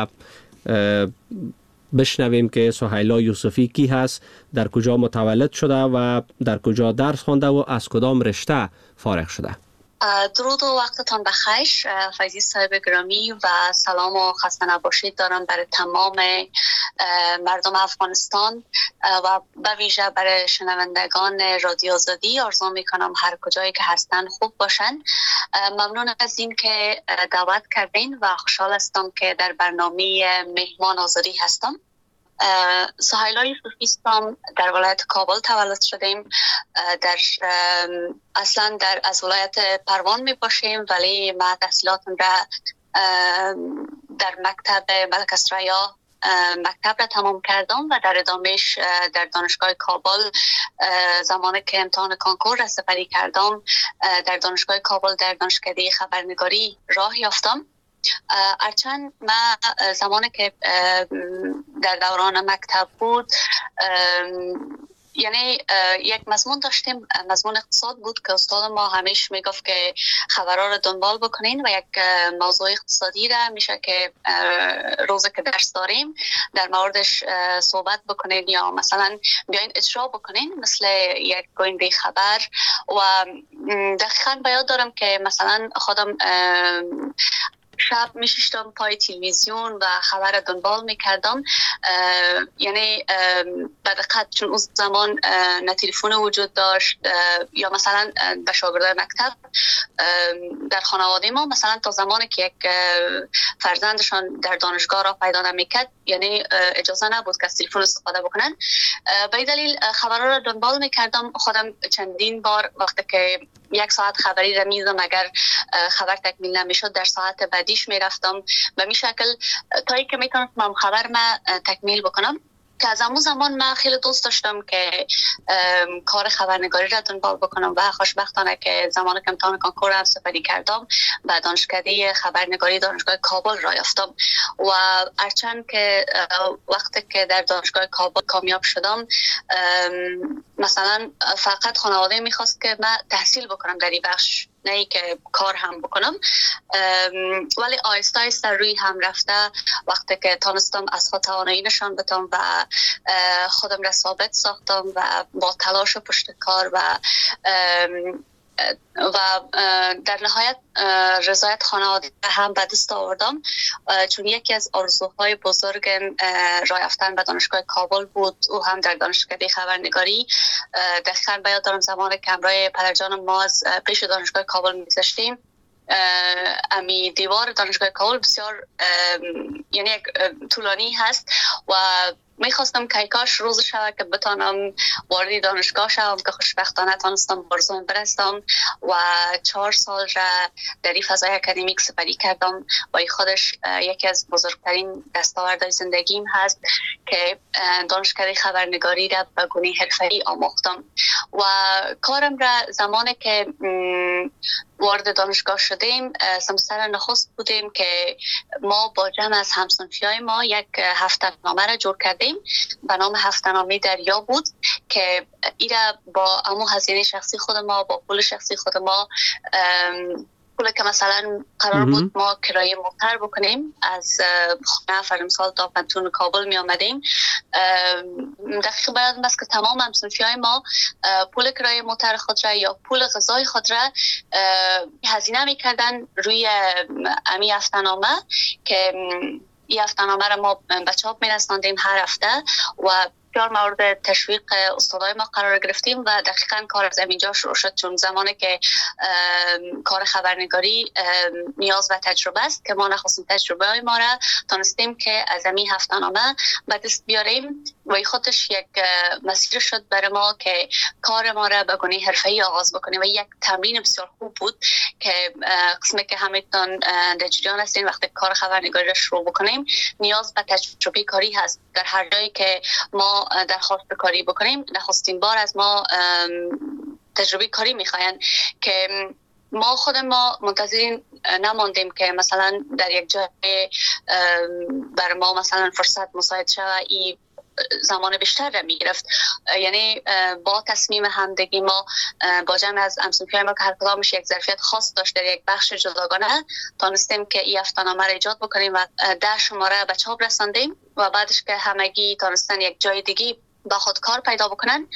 بشنویم که سهیلا یوسفی کی هست، در کجا متولد شده و در کجا درس خوانده و از کدام رشته فارغ شده. درود و وقتتان بخیر فیضی صاحب گرامی و سلام و خسته نباشید دارم برای تمام مردم افغانستان و به ویژه برای شنوندگان رادیو آزادی. آرزو میکنم هر کجایی که هستن خوب باشن. ممنون از این که دعوت کردین و خوشحال هستم که در برنامه مهمان آزادی هستم. سهیلا یوسفی هستم، در ولایت کابل تولد شدیم. در اصلا در از ولایت پروان می باشیم، ولی ما تحصیلاتم را در مکتب ملک اسریا مکتب را تمام کردم و در ادامهش در دانشگاه کابل زمانی که امتحان کنکور را سپری کردم در دانشگاه کابل در دانشکده خبرنگاری راه یافتم. هرچند ما زمانی که در دوران مکتب بود یعنی یک مضمون داشتیم، مضمون اقتصاد بود که استاد ما همیشه میگفت که خبرها رو دنبال بکنین و یک موضوع اقتصادی را میشه که روزی که درس داریم در موردش صحبت بکنین یا مثلا بیاین اجرا بکنین مثل یک گوینده خبر. و دقیقاً به یاد دارم که مثلا خودم شب میشیشتم پای تلویزیون و خبر دنبال میکردم. یعنی به دقت چون اون زمان نه تلفن وجود داشت یا مثلا به شاگردای مکتب در خانواده ما مثلا تا زمانی که یک فرزندشان در دانشگاه را پیدا نمیکرد یعنی اجازه نبود که از تلفن استفاده بکنن. به دلیل خبرها را دنبال میکردم. خودم چندین بار وقتی که یک ساعت خبری را میزدم اگر خبر تکمیل نمیشد در ساعت بعدیش میرفتم و می شکل تا که میتونستم خبر ما تکمیل بکنم. که از همون زمان من خیلی دوست داشتم که کار خبرنگاری را دنبال بکنم و خوشبختانه که زمانی که امتحان کنکور هم سپری کردم و دانشکده خبرنگاری دانشگاه کابل را یافتم. و هرچند که وقتی که در دانشگاه کابل کامیاب شدم مثلا فقط خانواده میخواست که من تحصیل بکنم در این بخش، نه ای که کار هم بکنم، ولی آیسته آیسته روی هم رفته وقتی که تانستم از خود توانایی نشان بدم و خودم را ثابت ساختم و با تلاش و پشت کار و و در نهایت رضایت خانواده هم به دست آوردم، چون یکی از آرزوهای بزرگم راه یافتن به دانشگاه کابل بود، او هم در دانشکده خبرنگاری. دقیقاً به یاد دارم زمانی که همراه پدرجانم ما از پیش دانشگاه کابل می‌گذشتیم، امی دیوار دانشگاه کابل بسیار یعنی یک طولانی هست و میخواستم که کاش روز شود که بتانم وارد دانشگاه شوم که خوشبختانه تانستم برزون برستم و چهار سال را در این فضای اکادمیک سپری کردم و این خودش یکی از بزرگترین دستاوردهای زندگیم هست که دانشکده خبرنگاری را به گونه حرفه‌ای آموختم و کارم را زمانی که وارد دانشگاه شدیم سمستر نخست بودیم که ما با جمع از همسنفیای ما یک هفته‌نامه را جور کردیم به نام هفته‌نامه دریا بود که ایرا با امو هزینه شخصی خود ما با پول شخصی خود ما پول که مثلا قرار بود ما کرایه موتر بکنیم از خانه فرمسال تا پنتون کابل می آمدیم دقیق باید است که تمام همسنفی های ما پول کرایه موتر خود را یا پول غذای خود را هزینه می کردن روی امی هفته‌نامه که این هفته‌نامه را ما به چاپ می رساندیم هر هفته و بسیار مورد تشویق استادای ما قرار گرفتیم و دقیقاً کار از اینجا شروع شد چون زمانی که کار خبرنگاری نیاز و تجربه است که ما نخواستیم تجربه های ما را تانستیم که از این هفته‌نامه به دست بیاریم و این خودش یک مسیر شد برای ما که کار ما را به گونه حرفه‌ای آغاز بکنیم و یک تمرین بسیار خوب بود که قسمی که همتون در جریان هستین وقتی کار خبرنگاری را شروع بکنیم نیاز به تجربه کاری هست در هر جایی که ما درخواست کاری بکنیم نخستین بار از ما تجربه کاری میخواین که ما خود ما منتظرین نماندیم که مثلا در یک جای بر ما مثلا فرصت مساعد شود ای زمان بیشتر را میگرفت یعنی با تصمیم همدگی ما با جمع از همسنفیای ما که هر کدامش یک ظرفیت خاص داشت در یک بخش جداگانه تانستیم که این هفته‌نامه را ایجاد بکنیم و ده شماره به چاپ رساندیم و بعدش که همگی تانستن یک جای دیگه با خود کار پیدا بکنن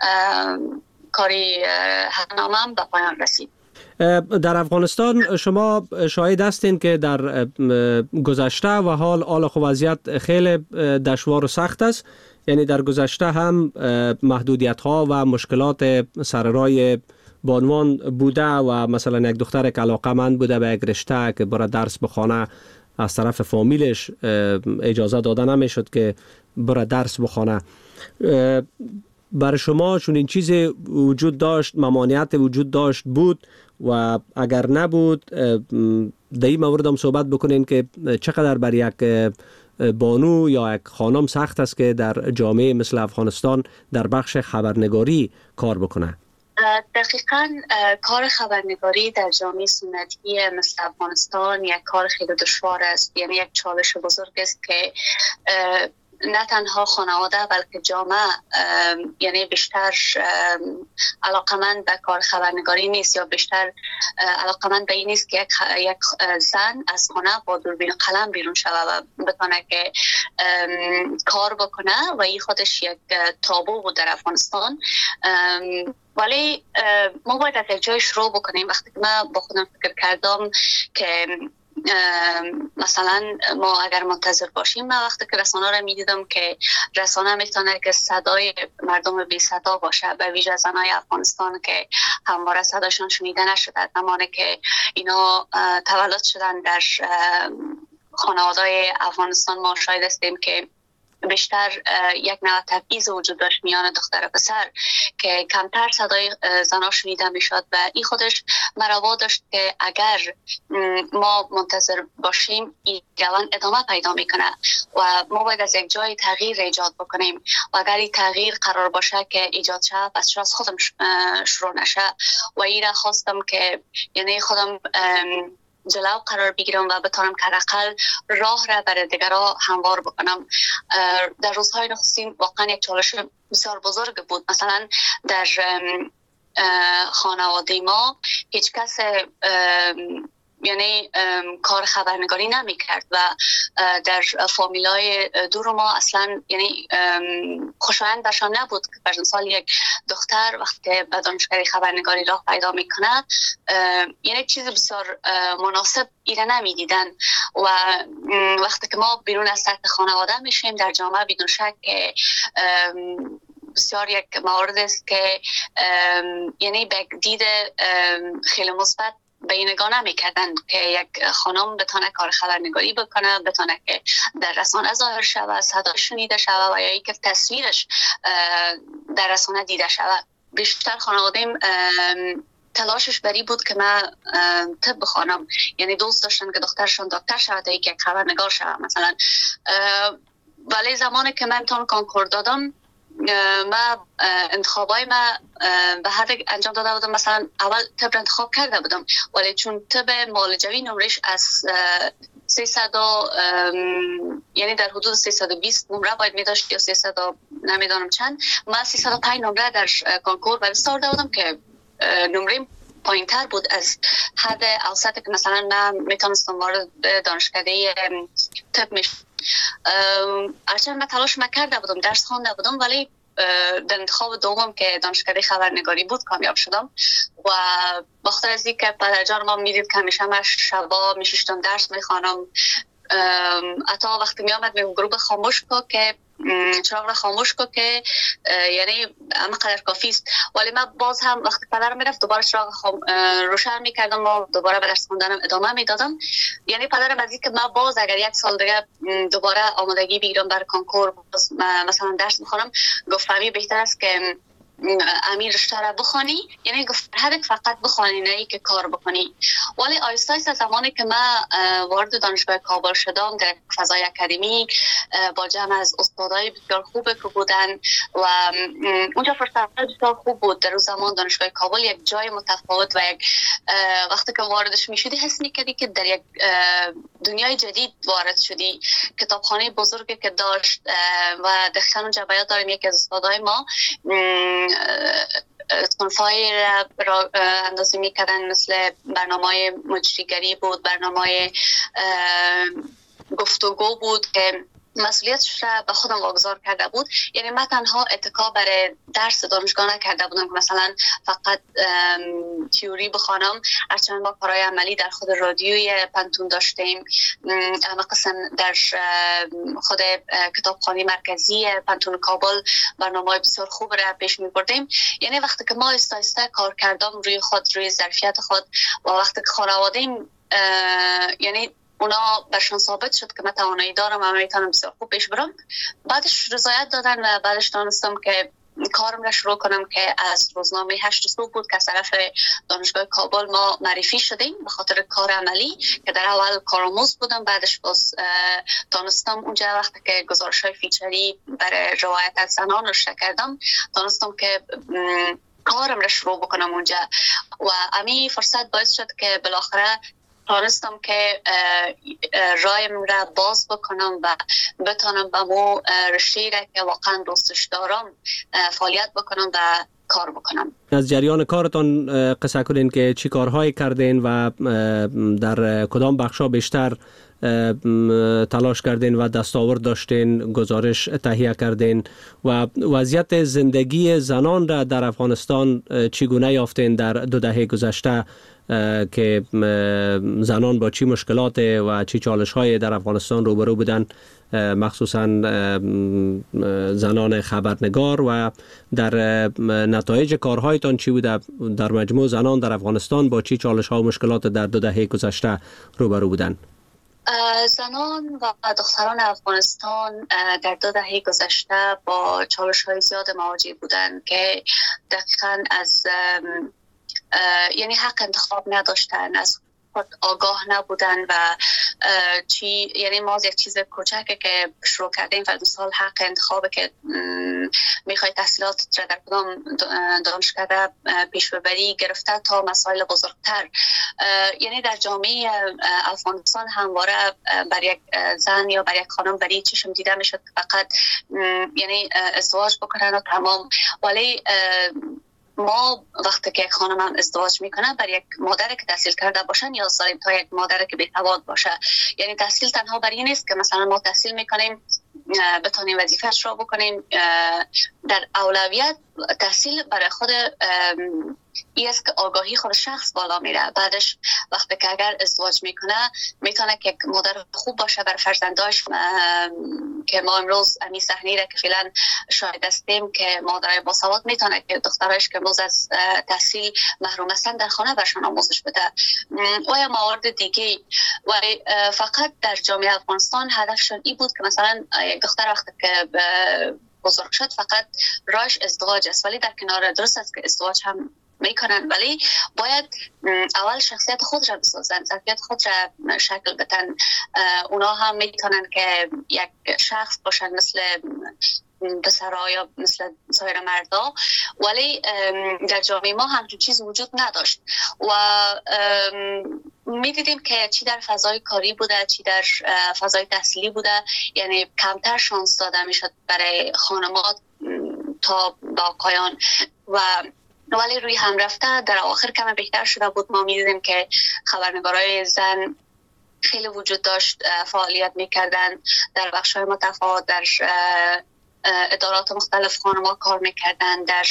کاری هفته‌نامه هم به پایان رسید. در افغانستان شما شاهد هستین که در گذشته و حال حال خو وضعیت خیلی دشوار و سخت است یعنی در گذشته هم محدودیت ها و مشکلات سر راه بانوان بوده و مثلا یک دختر که علاقه‌مند بوده به یک رشته که برای درس بخونه از طرف فامیلش اجازه داده نمیشد که برای درس بخونه برای شما چون این چیزی وجود داشت ممانعت وجود داشت بود و اگر نبود در این مورد هم صحبت بکنین که چقدر بر یک بانو یا یک خانم سخت است که در جامعه مثل افغانستان در بخش خبرنگاری کار بکنه. دقیقاً کار خبرنگاری در جامعه سنتی مثل افغانستان یک کار خیلی دشوار است یعنی یک چالش بزرگ است که نه تنها خانواده بلکه جامعه یعنی بیشتر علاقمند به کار خبرنگاری نیست یا بیشتر علاقمند به این نیست که یک زن از خانه با دوربین قلم بیرون شوه و بتونه که کار بکنه و این خودش یک تابو بود در افغانستان ولی ما باید از یک جای شروع بکنیم. وقتی که من با خودم فکر کردم که مثلا ما اگر منتظر باشیم من وقتی که رسانه را می دیدم که رسانه میتونه که صدای مردم بی صدا باشه به ویژه زنای افغانستان که همواره صداشون شنیده نشده زمانی که اینا تولد شدن در خانواده‌های افغانستان ما شاهد هستیم که بیشتر یک نوع تبعیض وجود داشت میان دختر و پسر که کمتر صدای زنا شنیده میشد و این خودش مرا داشت که اگر ما منتظر باشیم این روند ادامه پیدا میکنه و ما باید از یک جای تغییر ایجاد بکنیم و اگر این تغییر قرار باشه که ایجاد شه پس از خودم شروع نشه و این را خواستم که یعنی خودم جلو قرار بگیرم و بتونم که حداقل راه را برای دیگران هموار بکنم. در روزهای نخستین واقعا یک چالش بسیار بزرگ بود. مثلا در خانواده ما هیچ کس یعنی کار خبرنگاری نمی کرد و در فامیلای دور ما اصلا یعنی خوشایند برشان نبود که بر مثال یک دختر وقتی به دانشکده خبرنگاری راه پیدا میکنه یعنی چیز بسیار مناسب ایره نمی دیدن و وقتی که ما بیرون از سطح خانواده میشیم در جامعه بدون شک که بسیار یک مورد است که یعنی به دید خیلی مثبت بینگانه میکردن که یک خانم بتونه کار خبرنگاری بکنه، بتونه که در رسانه ظاهر شود، صدا شنیده شود و یا اینکه تصویرش در رسانه دیده شود. بیشتر خانواده‌ام تلاشش بری بود که من طب بخوانم، یعنی دوست داشتن که دخترشون دکتر شود تا یک خبرنگار شود مثلا. ولی زمانی که من امتحان کنکور دادم، من انتخابای من به هر انجام داده بودم. مثلا اول طب انتخاب کرده بودم، ولی چون طب معالجوی نمرش از سیصد یعنی در حدود سیصد و بیست نمره باید می داشت یا سیصد نمیدانم چند، من سیصد و پنج نمره در کنکور و بستار داده بودم که نمره پایین تر بود از حد اوسط که مثلا من میتونستم وارد دانشکده طب میشم. هرچند من تلاش نکرده بودم، درس خوانده بودم، ولی در انتخاب دوم که دانشکده خبرنگاری بود کامیاب شدم. و بخاطر از اینکه پدرجان ما میدید که همیشه من شبا میشیشتم درس میخوانم، حتی وقتی میامد میگم گروه خاموش کو که چراغ را خاموش کو که یعنی اما قدر کافی است، ولی من باز هم وقتی پدرم میرفت دوباره چراغ خام... روشن میکردم و دوباره به درس خوندنم ادامه میدادم. یعنی پدرم از اینکه من باز اگر یک سال دیگه دوباره آمادگی بگیرم برای کنکور مثلا درس بخونم، گفت فهمی بهتر است که امیر رشته را بخوانی، یعنی گفت هدف فقط بخوانی نه ای که کار بکنی. ولی آیسته آیسته زمانی که من وارد دانشگاه کابل شدم در فضای اکادمیک با جمع از استادای بسیار خوب که بودن و اونجا فرصت بسیار خوب بود. در روز زمان دانشگاه کابل یک جای متفاوت و یک وقتی که واردش میشدی حس میکردی که در یک دنیای جدید وارد شدی. کتابخانه بزرگی که داشت و دقیقاً اونجا بیاد داریم یکی از استادای ما صنفای را اندازه می کردن، مثل برنامه مجریگری بود، برنامه گفتگو بود که مسئولیتش را به خودم واگذار کرده بود. یعنی من تنها اتکا برای درس دانشگاه نکرده بودم که مثلا فقط تیوری بخوانم، هرچند ما کارهای عملی در خود رادیوی پنتون داشتیم، اما قسم در خود کتابخانه مرکزی پنتون کابل برنامه بسیار خوب را پیش می بردیم. یعنی وقتی که ما آیسته آیسته کار کردم روی خود، روی ظرفیت خود و وقتی که خانواده‌ام یعنی اونا برشان ثابت شد که من توانایی دارم و میتونم بسیار خوب پیش برم، بعدش رضایت دادن و بعدش دانستم که کارم را شروع کنم که از روزنامه هشت صبح بود که از طرف دانشگاه کابل ما معرفی شدیم به خاطر کار عملی که در اول کارآموز بودم. بعدش باز دانستم اونجا وقتی که گزارش‌های فیچری برای روایت از زنان نشر کردم، دانستم که کارم را شروع بکنم اونجا و امی فرصت باعث شد که بالاخره تانستم که رایم را باز بکنم و بتانم به مو رشته را که واقعا دوستش دارم فعالیت بکنم و کار بکنم. از جریان کارتان قصه کنین که چی کارهایی کردین و در کدام بخشا بیشتر تلاش کردین و دستاورد داشتین، گزارش تهیه کردین و وضعیت زندگی زنان را در افغانستان چگونه یافتین در دو دهه گذشته که زنان با چی مشکلات و چی چالش‌های در افغانستان روبرو بودن، مخصوصا زنان خبرنگار، و در نتایج کارهایتان چی بوده؟ در مجموع زنان در افغانستان با چی چالش‌ها و مشکلات در دو دهه گذشته روبرو بودن؟ زنان و دختران افغانستان در دو دهه گذشته با چالش‌های زیاد مواجه بودند که دقیقاً از یعنی حق انتخاب نداشتن، از خود آگاه نبودن و چی یعنی ما از یک چیز کوچکه که شروع کردیم فرض مثال حق انتخابه که میخوای تحصیلات را در کدام دانشکده پیش ببری گرفته تا مسائل بزرگتر. یعنی در جامعه افغانستان همواره بر یک زن یا بر یک خانم بری چشم دیده میشد فقط یعنی ازدواج بکنن و تمام. ولی ما وقتی که یک خانم هم ازدواج میکنه بر یک مادر که تحصیل کرده باشه نیاز داریم تا یک مادر که بی‌سواد باشه. یعنی تحصیل تنها بر این نیست که مثلا ما تحصیل میکنیم بتونیم وظیفه‌اش را بکنیم. در اولویت تحصیل برای خود ای است که آگاهی خود شخص بالا میره. بعدش وقتی که اگر ازدواج میکنه میتونه که مادر خوب باشه بر فرزنداش، که ما امروز امی صحنه را که فعلا شاهد هستیم که مادرای باسواد میتونه که دخترایش که امروز از تحصیل محروم هستن در خانه برشان آموزش بده و یا موارد دیگه. ولی فقط در جامعه افغانستان هدفشون این بود که مثلا یک دختر وقتی که بزرگ شد فقط راهش ازدواج است، ولی در کنار درست است که ازدواج هم میکنن، ولی باید اول شخصیت خود را بسازن، ظرفیت خود را شکل بدن. اونا هم میتونن که یک شخص باشن مثل پسرها یا مثل سایر مردا، ولی در جامعه ما همچون چیز وجود نداشت و می دیدیم که چی در فضای کاری بوده چی در فضای تحصیلی بوده، یعنی کمتر شانس داده میشد برای خانمات تا با آقایان و ولی روی هم رفته در آخر کم بهتر شده بود. ما می دیدیم که خبرنگارای زن خیلی وجود داشت، فعالیت میکردن در بخش‌های متفاوت، در ادارات مختلف خانم‌ها کار میکردن، در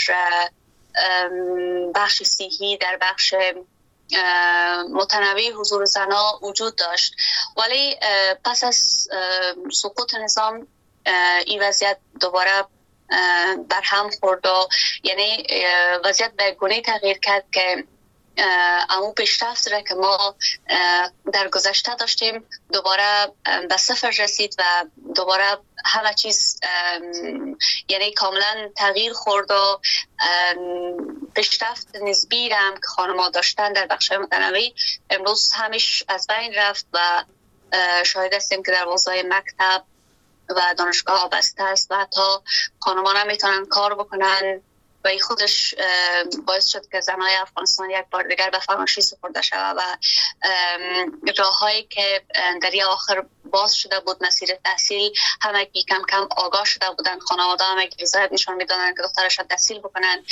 بخش صحی، در بخش متنوع حضور زنها وجود داشت. ولی پس از سقوط نظام این وضعیت دوباره بر هم خورد و یعنی وضعیت به گونه تغییر کرد که امو پیشرفت را که ما در گذشته داشتیم دوباره به صفر رسید و دوباره همه چیز یعنی کاملا تغییر خورد و پیشرفت نسبی را هم که خانم‌ها داشتن در بخش‌های متنوع امروز همیش از بین رفت و شاهد هستیم که در حوزه مکتب و دانشگاه بسته است و حتی خانم‌ها هم میتونن کار بکنن و این خودش باعث شد که زنای افغانستان یک بار دیگر به فراموشی سپرده شود و راههایی که در این آخر باز شده بود مسیر تحصیل همه کم کم آگاه شده بودن، خانواده همه رضایت نشان میدادن که دخترشان تحصیل بکنن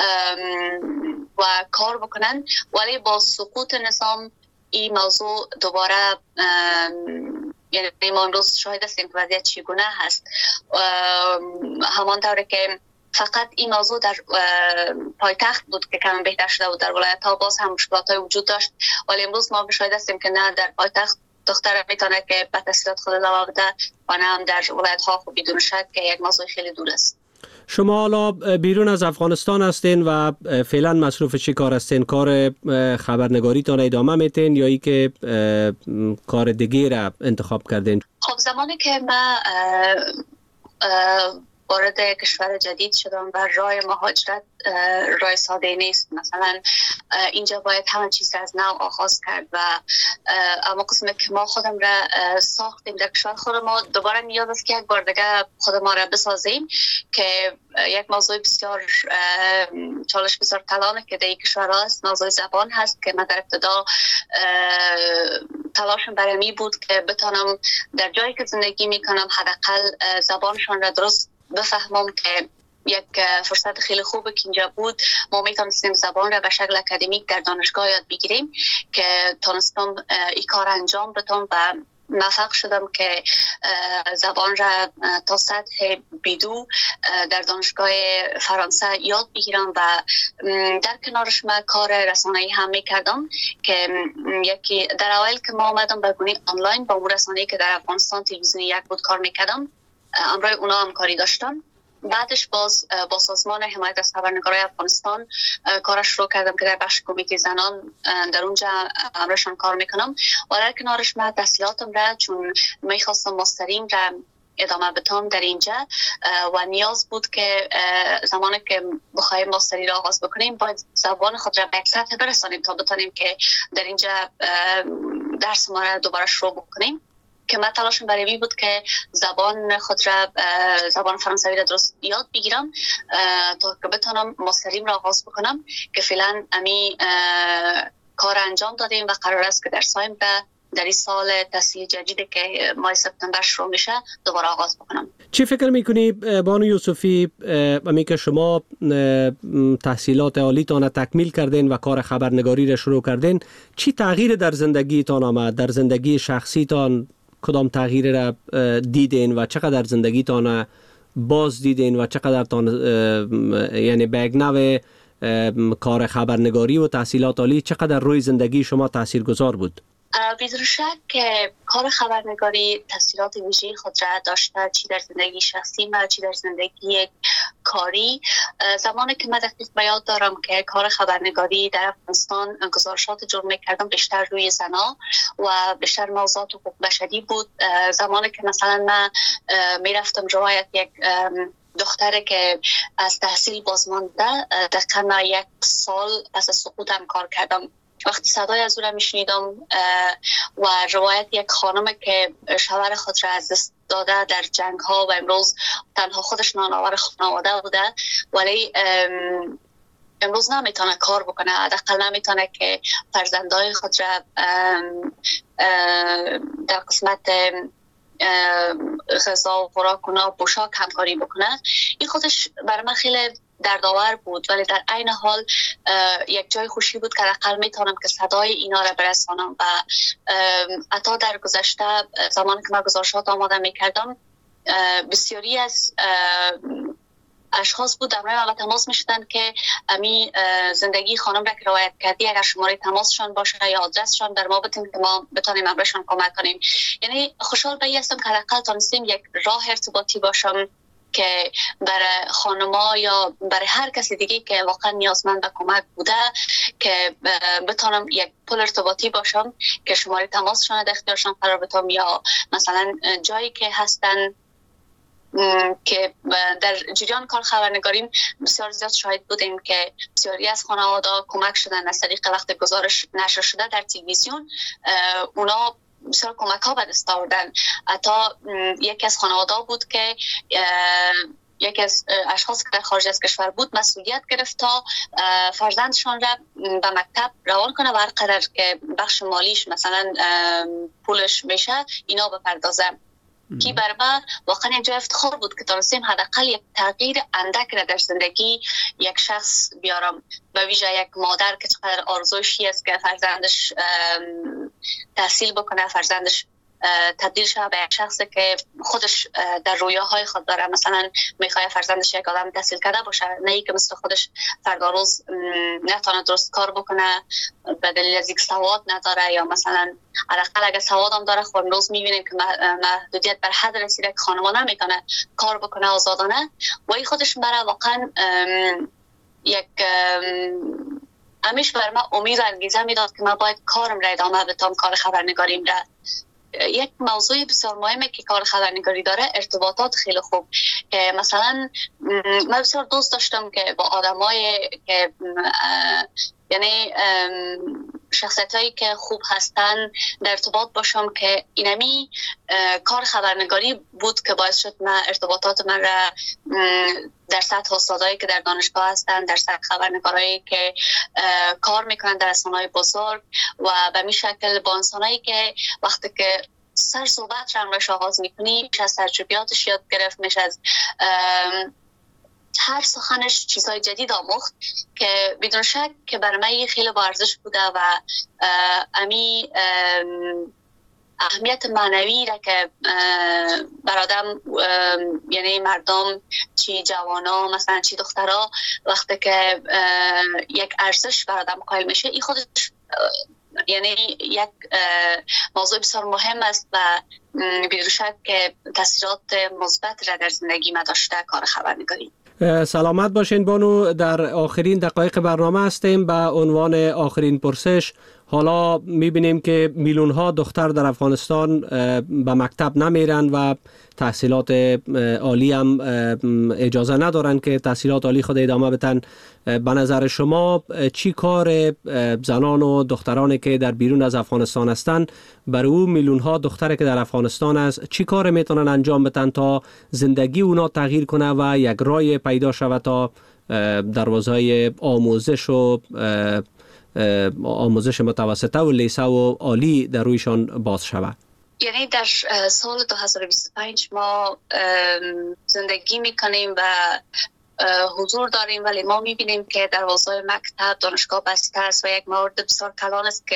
و کار بکنن. ولی با سقوط نظام این موضوع دوباره یعنی ما امروز شاهد هستیم که وضعیت چگونه هست. همانطور که فقط این موضوع در پایتخت بود که کم بهتر شده بود، در ولایت ها باز هم مشکلات های وجود داشت، ولی امروز ما شاهد هستیم که نه در پایتخت دختر میتونه که به تحصیلات خود ادامه بده و نه هم در ولایت ها خب بدون شک که یک موضوع خیلی دور است. شما حالا بیرون از افغانستان هستین و فعلا مصروف چی کار هستین؟ کار خبرنگاری تان ادامه میتین یا ای که کار دیگه را انتخاب کردین؟ خب زمانی که ما وارد کشور جدید شدم و راه مهاجرت راه ساده نیست، مثلا اینجا باید همه چیز از نو آغاز کرد و اما قسمه که ما خودم را ساختیم در کشور خود ما دوباره نیاز است که یک بار دیگه خود ما را بسازیم که یک موضوع بسیار چالش بسیار کلانه که در کشور هست موضوع زبان هست که من در ابتدا تلاشم برای می بود که بتانم در جایی که زندگی میکنم حداقل زبانشان را درست بفهمم که یک فرصت خیلی خوبه که اینجا بود ما میتونستیم زبان را به شکل اکادمیک در دانشگاه یاد بگیریم که تونستم این کار انجام بدم و موفق شدم که زبان را تا سطح بیدو در دانشگاه فرانسه یاد بگیرم و در کنارش من کار رسانه‌ای هم میکردم که یکی در اول که ما آمدم به گونه آنلاین با اون رسانه‌ای که در افغانستان تلویزیونی یک بود کار میکردم امروی اونا هم کاری داشتم. بعدش باز با سازمان حمایت از خبرنگارای افغانستان کارش شروع کردم که در بخش کمیته زنان در اونجا امرشان کار میکنم و در کنارش من تحصیلاتم را چون میخواستم ماستریم را ادامه بدم در اینجا و نیاز بود که زمانی که بخوایم ماستری را آغاز بکنیم باید زبان خود را به یک سطح برسانیم تا بتانیم که در اینجا درس ما را دوباره شروع بکنیم که من تلاشم برای این بود که زبان خود را زبان فرانسوی را درست یاد بگیرم تا که بتونم ماستریم را آغاز بکنم که فعلا امی کار انجام دادیم و قرار است که در سایم در این سال تحصیل جدیدی که ماه سپتامبر شروع میشه دوباره آغاز بکنم. چی فکر میکنی بانو یوسفی امی که شما تحصیلات عالیتان تکمیل کردین و کار خبرنگاری را شروع کردین چی تغییر در زندگیتان آمد؟ در زندگی شخصیتان کدام تغییر را دیدین و چقدر زندگیتان باز دیدین و چقدر تان یعنی بگنو کار خبرنگاری و تحصیلات عالی چقدر روی زندگی شما تاثیرگذار بود؟ بدون شک که کار خبرنگاری تاثیرات ویژه‌ای خود را داشته، چی در زندگی شخصی ما چی در زندگی کاری. زمانی که من دقیق به یاد دارم که کار خبرنگاری در افغانستان گزارشات جور می‌کردم بیشتر روی زنا و بیشتر موضوعات حقوق بشری بود. زمانی که مثلا من میرفتم روایت یک دختره که از تحصیل بازمانده دقیقا یک سال پس از سقوطم کار کردم، وقتی صدای از او را میشنیدم و روایت یک خانم که شوهر خود را از دست داده در جنگ ها و امروز تنها خودش نانآور خانواده بوده ولی امروز نمیتونه کار بکنه، حداقل نمیتونه که فرزندای خود را در قسمت غذا و خوراک و پوشاک همکاری بکنه. این خودش برای من خیلی دردآور بود ولی در عین حال یک جای خوشی بود که حداقل میتونم که صدای اینا را برسانم. و حتی در گذشته زمانی که من گزارشات آماده میکردم بسیاری از اشخاص بود در مورد تماس میشدن که امی زندگی خانم را که روایت کردی اگر شماره تماسشان باشه یا آدرسشان در ما بتیم که ما بتونیم امرشان کمک کنیم. یعنی خوشحال به این هستم که حداقل تونستیم یک راه ارتباطی باشم که برای خانما یا برای هر کسی دیگه که واقعا نیازمند به کمک بوده که بتونم یک پل ارتباطی باشم که شماره تماسشان در اختیارشان قرار بدم یا مثلا جایی که هستن که در جریان کار خبرنگاریم بسیار زیاد شاهد بودیم که بسیاری از خانواده کمک شدن از طریق وقت گزارش نشر شده در تلویزیون. اونا بسیار کمک ها به دست آوردن. حتی یکی از خانواده بود که یکی از اشخاص که در خارج از کشور بود مسئولیت گرفت تا فرزندشان را به مکتب روان کنه و هر قدر که بخش مالیش مثلا پولش میشه اینا بپردازه. کی برای من واقعا اینجا افتخار بود که تونستیم حداقل یک تغییر اندک را در زندگی یک شخص بیارم، به ویژه یک مادر که چقدر آرزوشی است که فرزندش تحصیل بکنه، فرزندش تبدیل شده به یک شخصی که خودش در رویاهای خود داره، مثلا میخواد فرزندش یک آدم تحصیل کرده باشه، نه ای که مثل خودش فردا روز نتونه درست کار بکنه به دلیل از اینکه سواد نداره یا مثلا حداقل اگه سواد هم داره خود روز میبینیم که محدودیت بر حد رسیده که خانمان نمیتونه کار بکنه آزادانه و این خودش برای واقعا یک همیشه بر من امید و انگیزه میداد که من باید کارم را ادامه بدم، کار خبرنگاریم را. یک موضوع بسیار مهمه که کار خبرنگاری داره ارتباطات خیلی خوب. مثلا من بسیار دوست داشتم که با آدمای که یعنی شخصیت هایی که خوب هستن در ارتباط باشم که اینمی کار خبرنگاری بود که باعث شد من ارتباطات من را در سطح استادایی که در دانشگاه هستن، در سطح خبرنگارایی که کار میکنن در رسانه‌های بزرگ و به می شکل با انسانایی که وقتی که سر صحبت را همراهش آغاز میکنی میشه از تجربیاتش یاد گرفت، میشه از هر سخنش چیزهای جدید آموخت که بدون شک که برای من خیلی با ارزش بوده و امی اهمیت معنوی را که برادم یعنی مردم چی جوانا مثلا چی دخترها وقتی که یک ارزش برادم قائل میشه این خودش یعنی یک موضوع بسیار مهم است و بدون شک که تاثیرات مثبت را در زندگی ما داشته کار خبرنگاری. سلامت باشین بانو، در آخرین دقایق برنامه هستیم. به عنوان آخرین پرسش، حالا میبینیم که میلیون ها دختر در افغانستان به مکتب نمیرن و تحصیلات عالی هم اجازه ندارن که تحصیلات عالی خود ادامه بدن. به نظر شما چی کار زنان و دخترانی که در بیرون از افغانستان هستن برای او میلیون ها دختری که در افغانستان است چی کار میتونن انجام بدن تا زندگی اونا تغییر کنه و یک راه پیدا شود تا دروازه آموزش و آموزش متوسطه و لیسه و عالی در رویشان باز شود؟ یعنی در سال دو هزار و بیست و پنج ما زندگی میکنیم و حضور داریم ولی ما میبینیم که دروازه مکتب دانشگاه بسته است و یک مورد بسیار کلان است که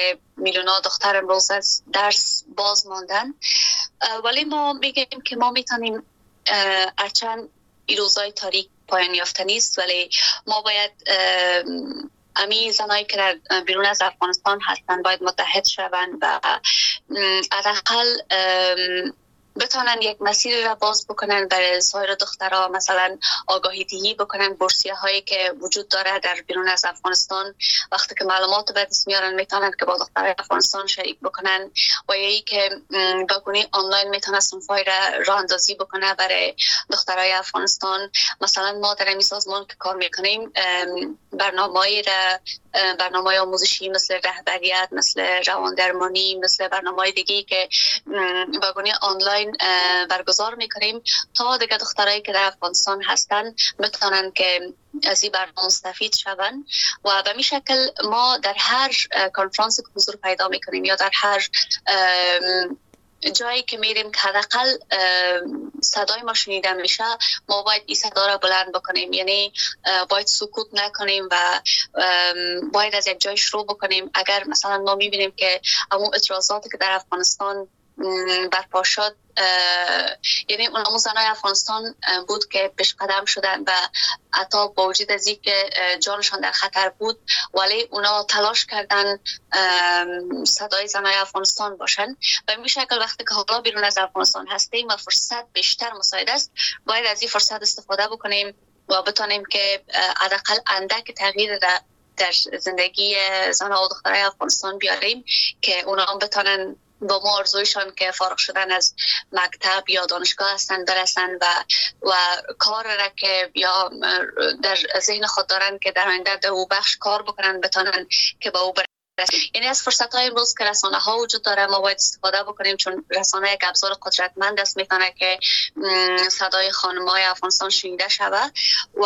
میلیون ها دختر امروز از درس باز ماندن. ولی ما میگیم که ما میتونیم هرچند این روزای تاریک پایان یافته نیست، ولی ما باید امی زنایی که در بیرون از افغانستان هستند باید متحد شوند و حداقل بتونن یک مسیر را باز بکنن برای سایر دخترها، مثلا آگاهی دهی بکنن، بورسیه هایی که وجود داره در بیرون از افغانستان وقتی که معلومات به دست میارن میتونن که با دخترای افغانستان شریک بکنن و یا ای که بگونی آنلاین میتونه صنفای را راه اندازی بکنه برای دخترای افغانستان. مثلا ما در این سازمان که کار میکنیم برنامه‌ای را برنامه آموزشی مثل رهبریت، مثل رواندرمانی، مثل برنامه‌های دیگه که بگونی آنلاین برگزار میکنیم تا دیگه دخترایی که در افغانستان هستن بتونن که از این برنامه مستفید شوند و به این شکل ما در هر کنفرانس که حضور پیدا میکنیم یا در هر جایی که میریم که حداقل صدای ما شنیده میشه، ما باید این صدا را بلند بکنیم، یعنی باید سکوت نکنیم و باید از یک جای شروع بکنیم. اگر مثلا ما میبینیم که همون اعتراضاتی که در افغانستان برپا شد، یعنی اون زنای افغانستان بود که پیش قدم شدن و حتی با وجود از اینکه جانشان در خطر بود ولی اونا تلاش کردن صدای زنای افغانستان باشن. به این شکل وقتی که حالا بیرون از افغانستان هستیم و فرصت بیشتر مساعد است، باید از این فرصت استفاده بکنیم و بتونیم که حداقل اندک تغییر در زندگی زنها و دخترای افغانستان بیاریم که اونا هم بتونن با ما آرزویشان که فارغ شدن از مکتب یا دانشگاه هستن برسن و و کار را که یا در ذهن خود دارن که در آینده در او بخش کار بکنن بتونن که با او برسن. یعنی از فرصت های امروز که رسانه ها وجود داره ما باید استفاده بکنیم، چون رسانه یک ابزار قدرتمند است، میتونه که صدای خانم های افغانستان شنیده شود و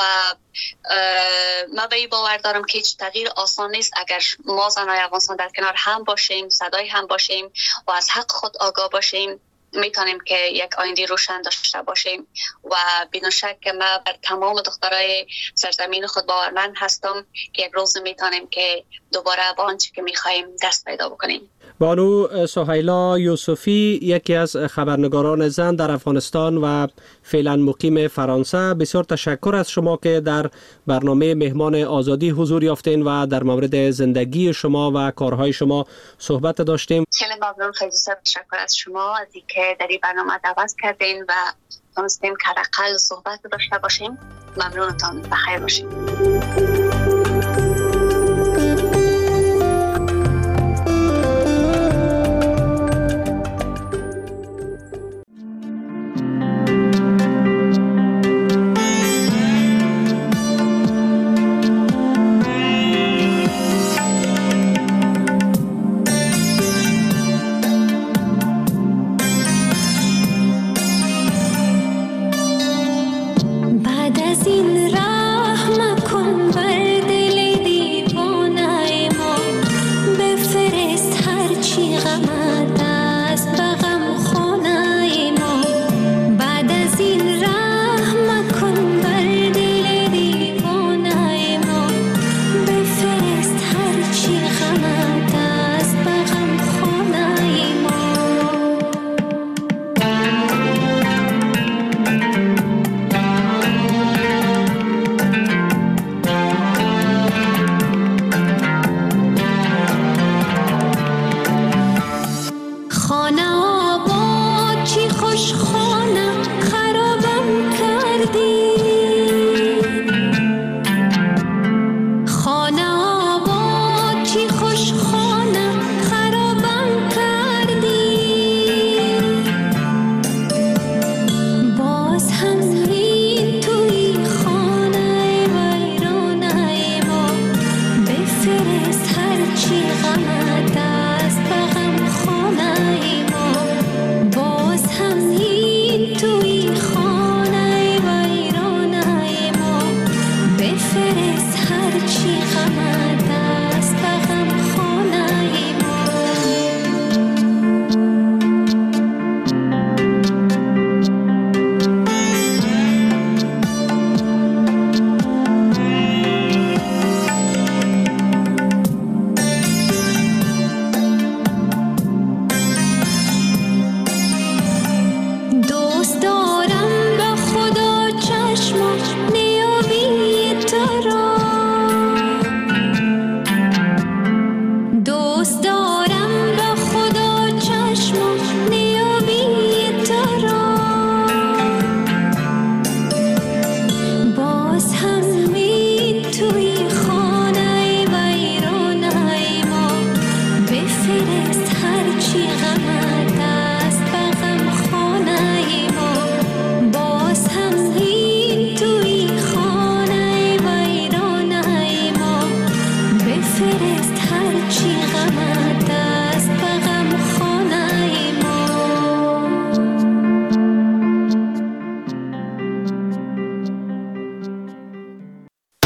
من به این باور دارم که هیچ تغییر آسان نیست اگر ما زنای افغانستان در کنار هم باشیم، صدای هم باشیم و از حق خود آگاه باشیم، میتونیم که یک آینده روشن داشته باشیم و بدون شک که من بر تمام دخترای سرزمین خود باورمند هستم که یک روز میتونیم که دوباره با آنچه که میخوایم دست پیدا بکنیم. بانو سهیلا یوسفی، یکی از خبرنگاران زن در افغانستان و فعلا مقیم فرانسه، بسیار تشکر از شما که در برنامه مهمان آزادی حضور یافتین و در مورد زندگی شما و کارهای شما صحبت داشتیم. خیلی ممنون، خیلی تشکر از شما از اینکه در این برنامه دعوت کردین و تونستیم که حداقل صحبت داشته باشیم. ممنونتان، بخیر باشید. بفرست هرچی غمت است بغم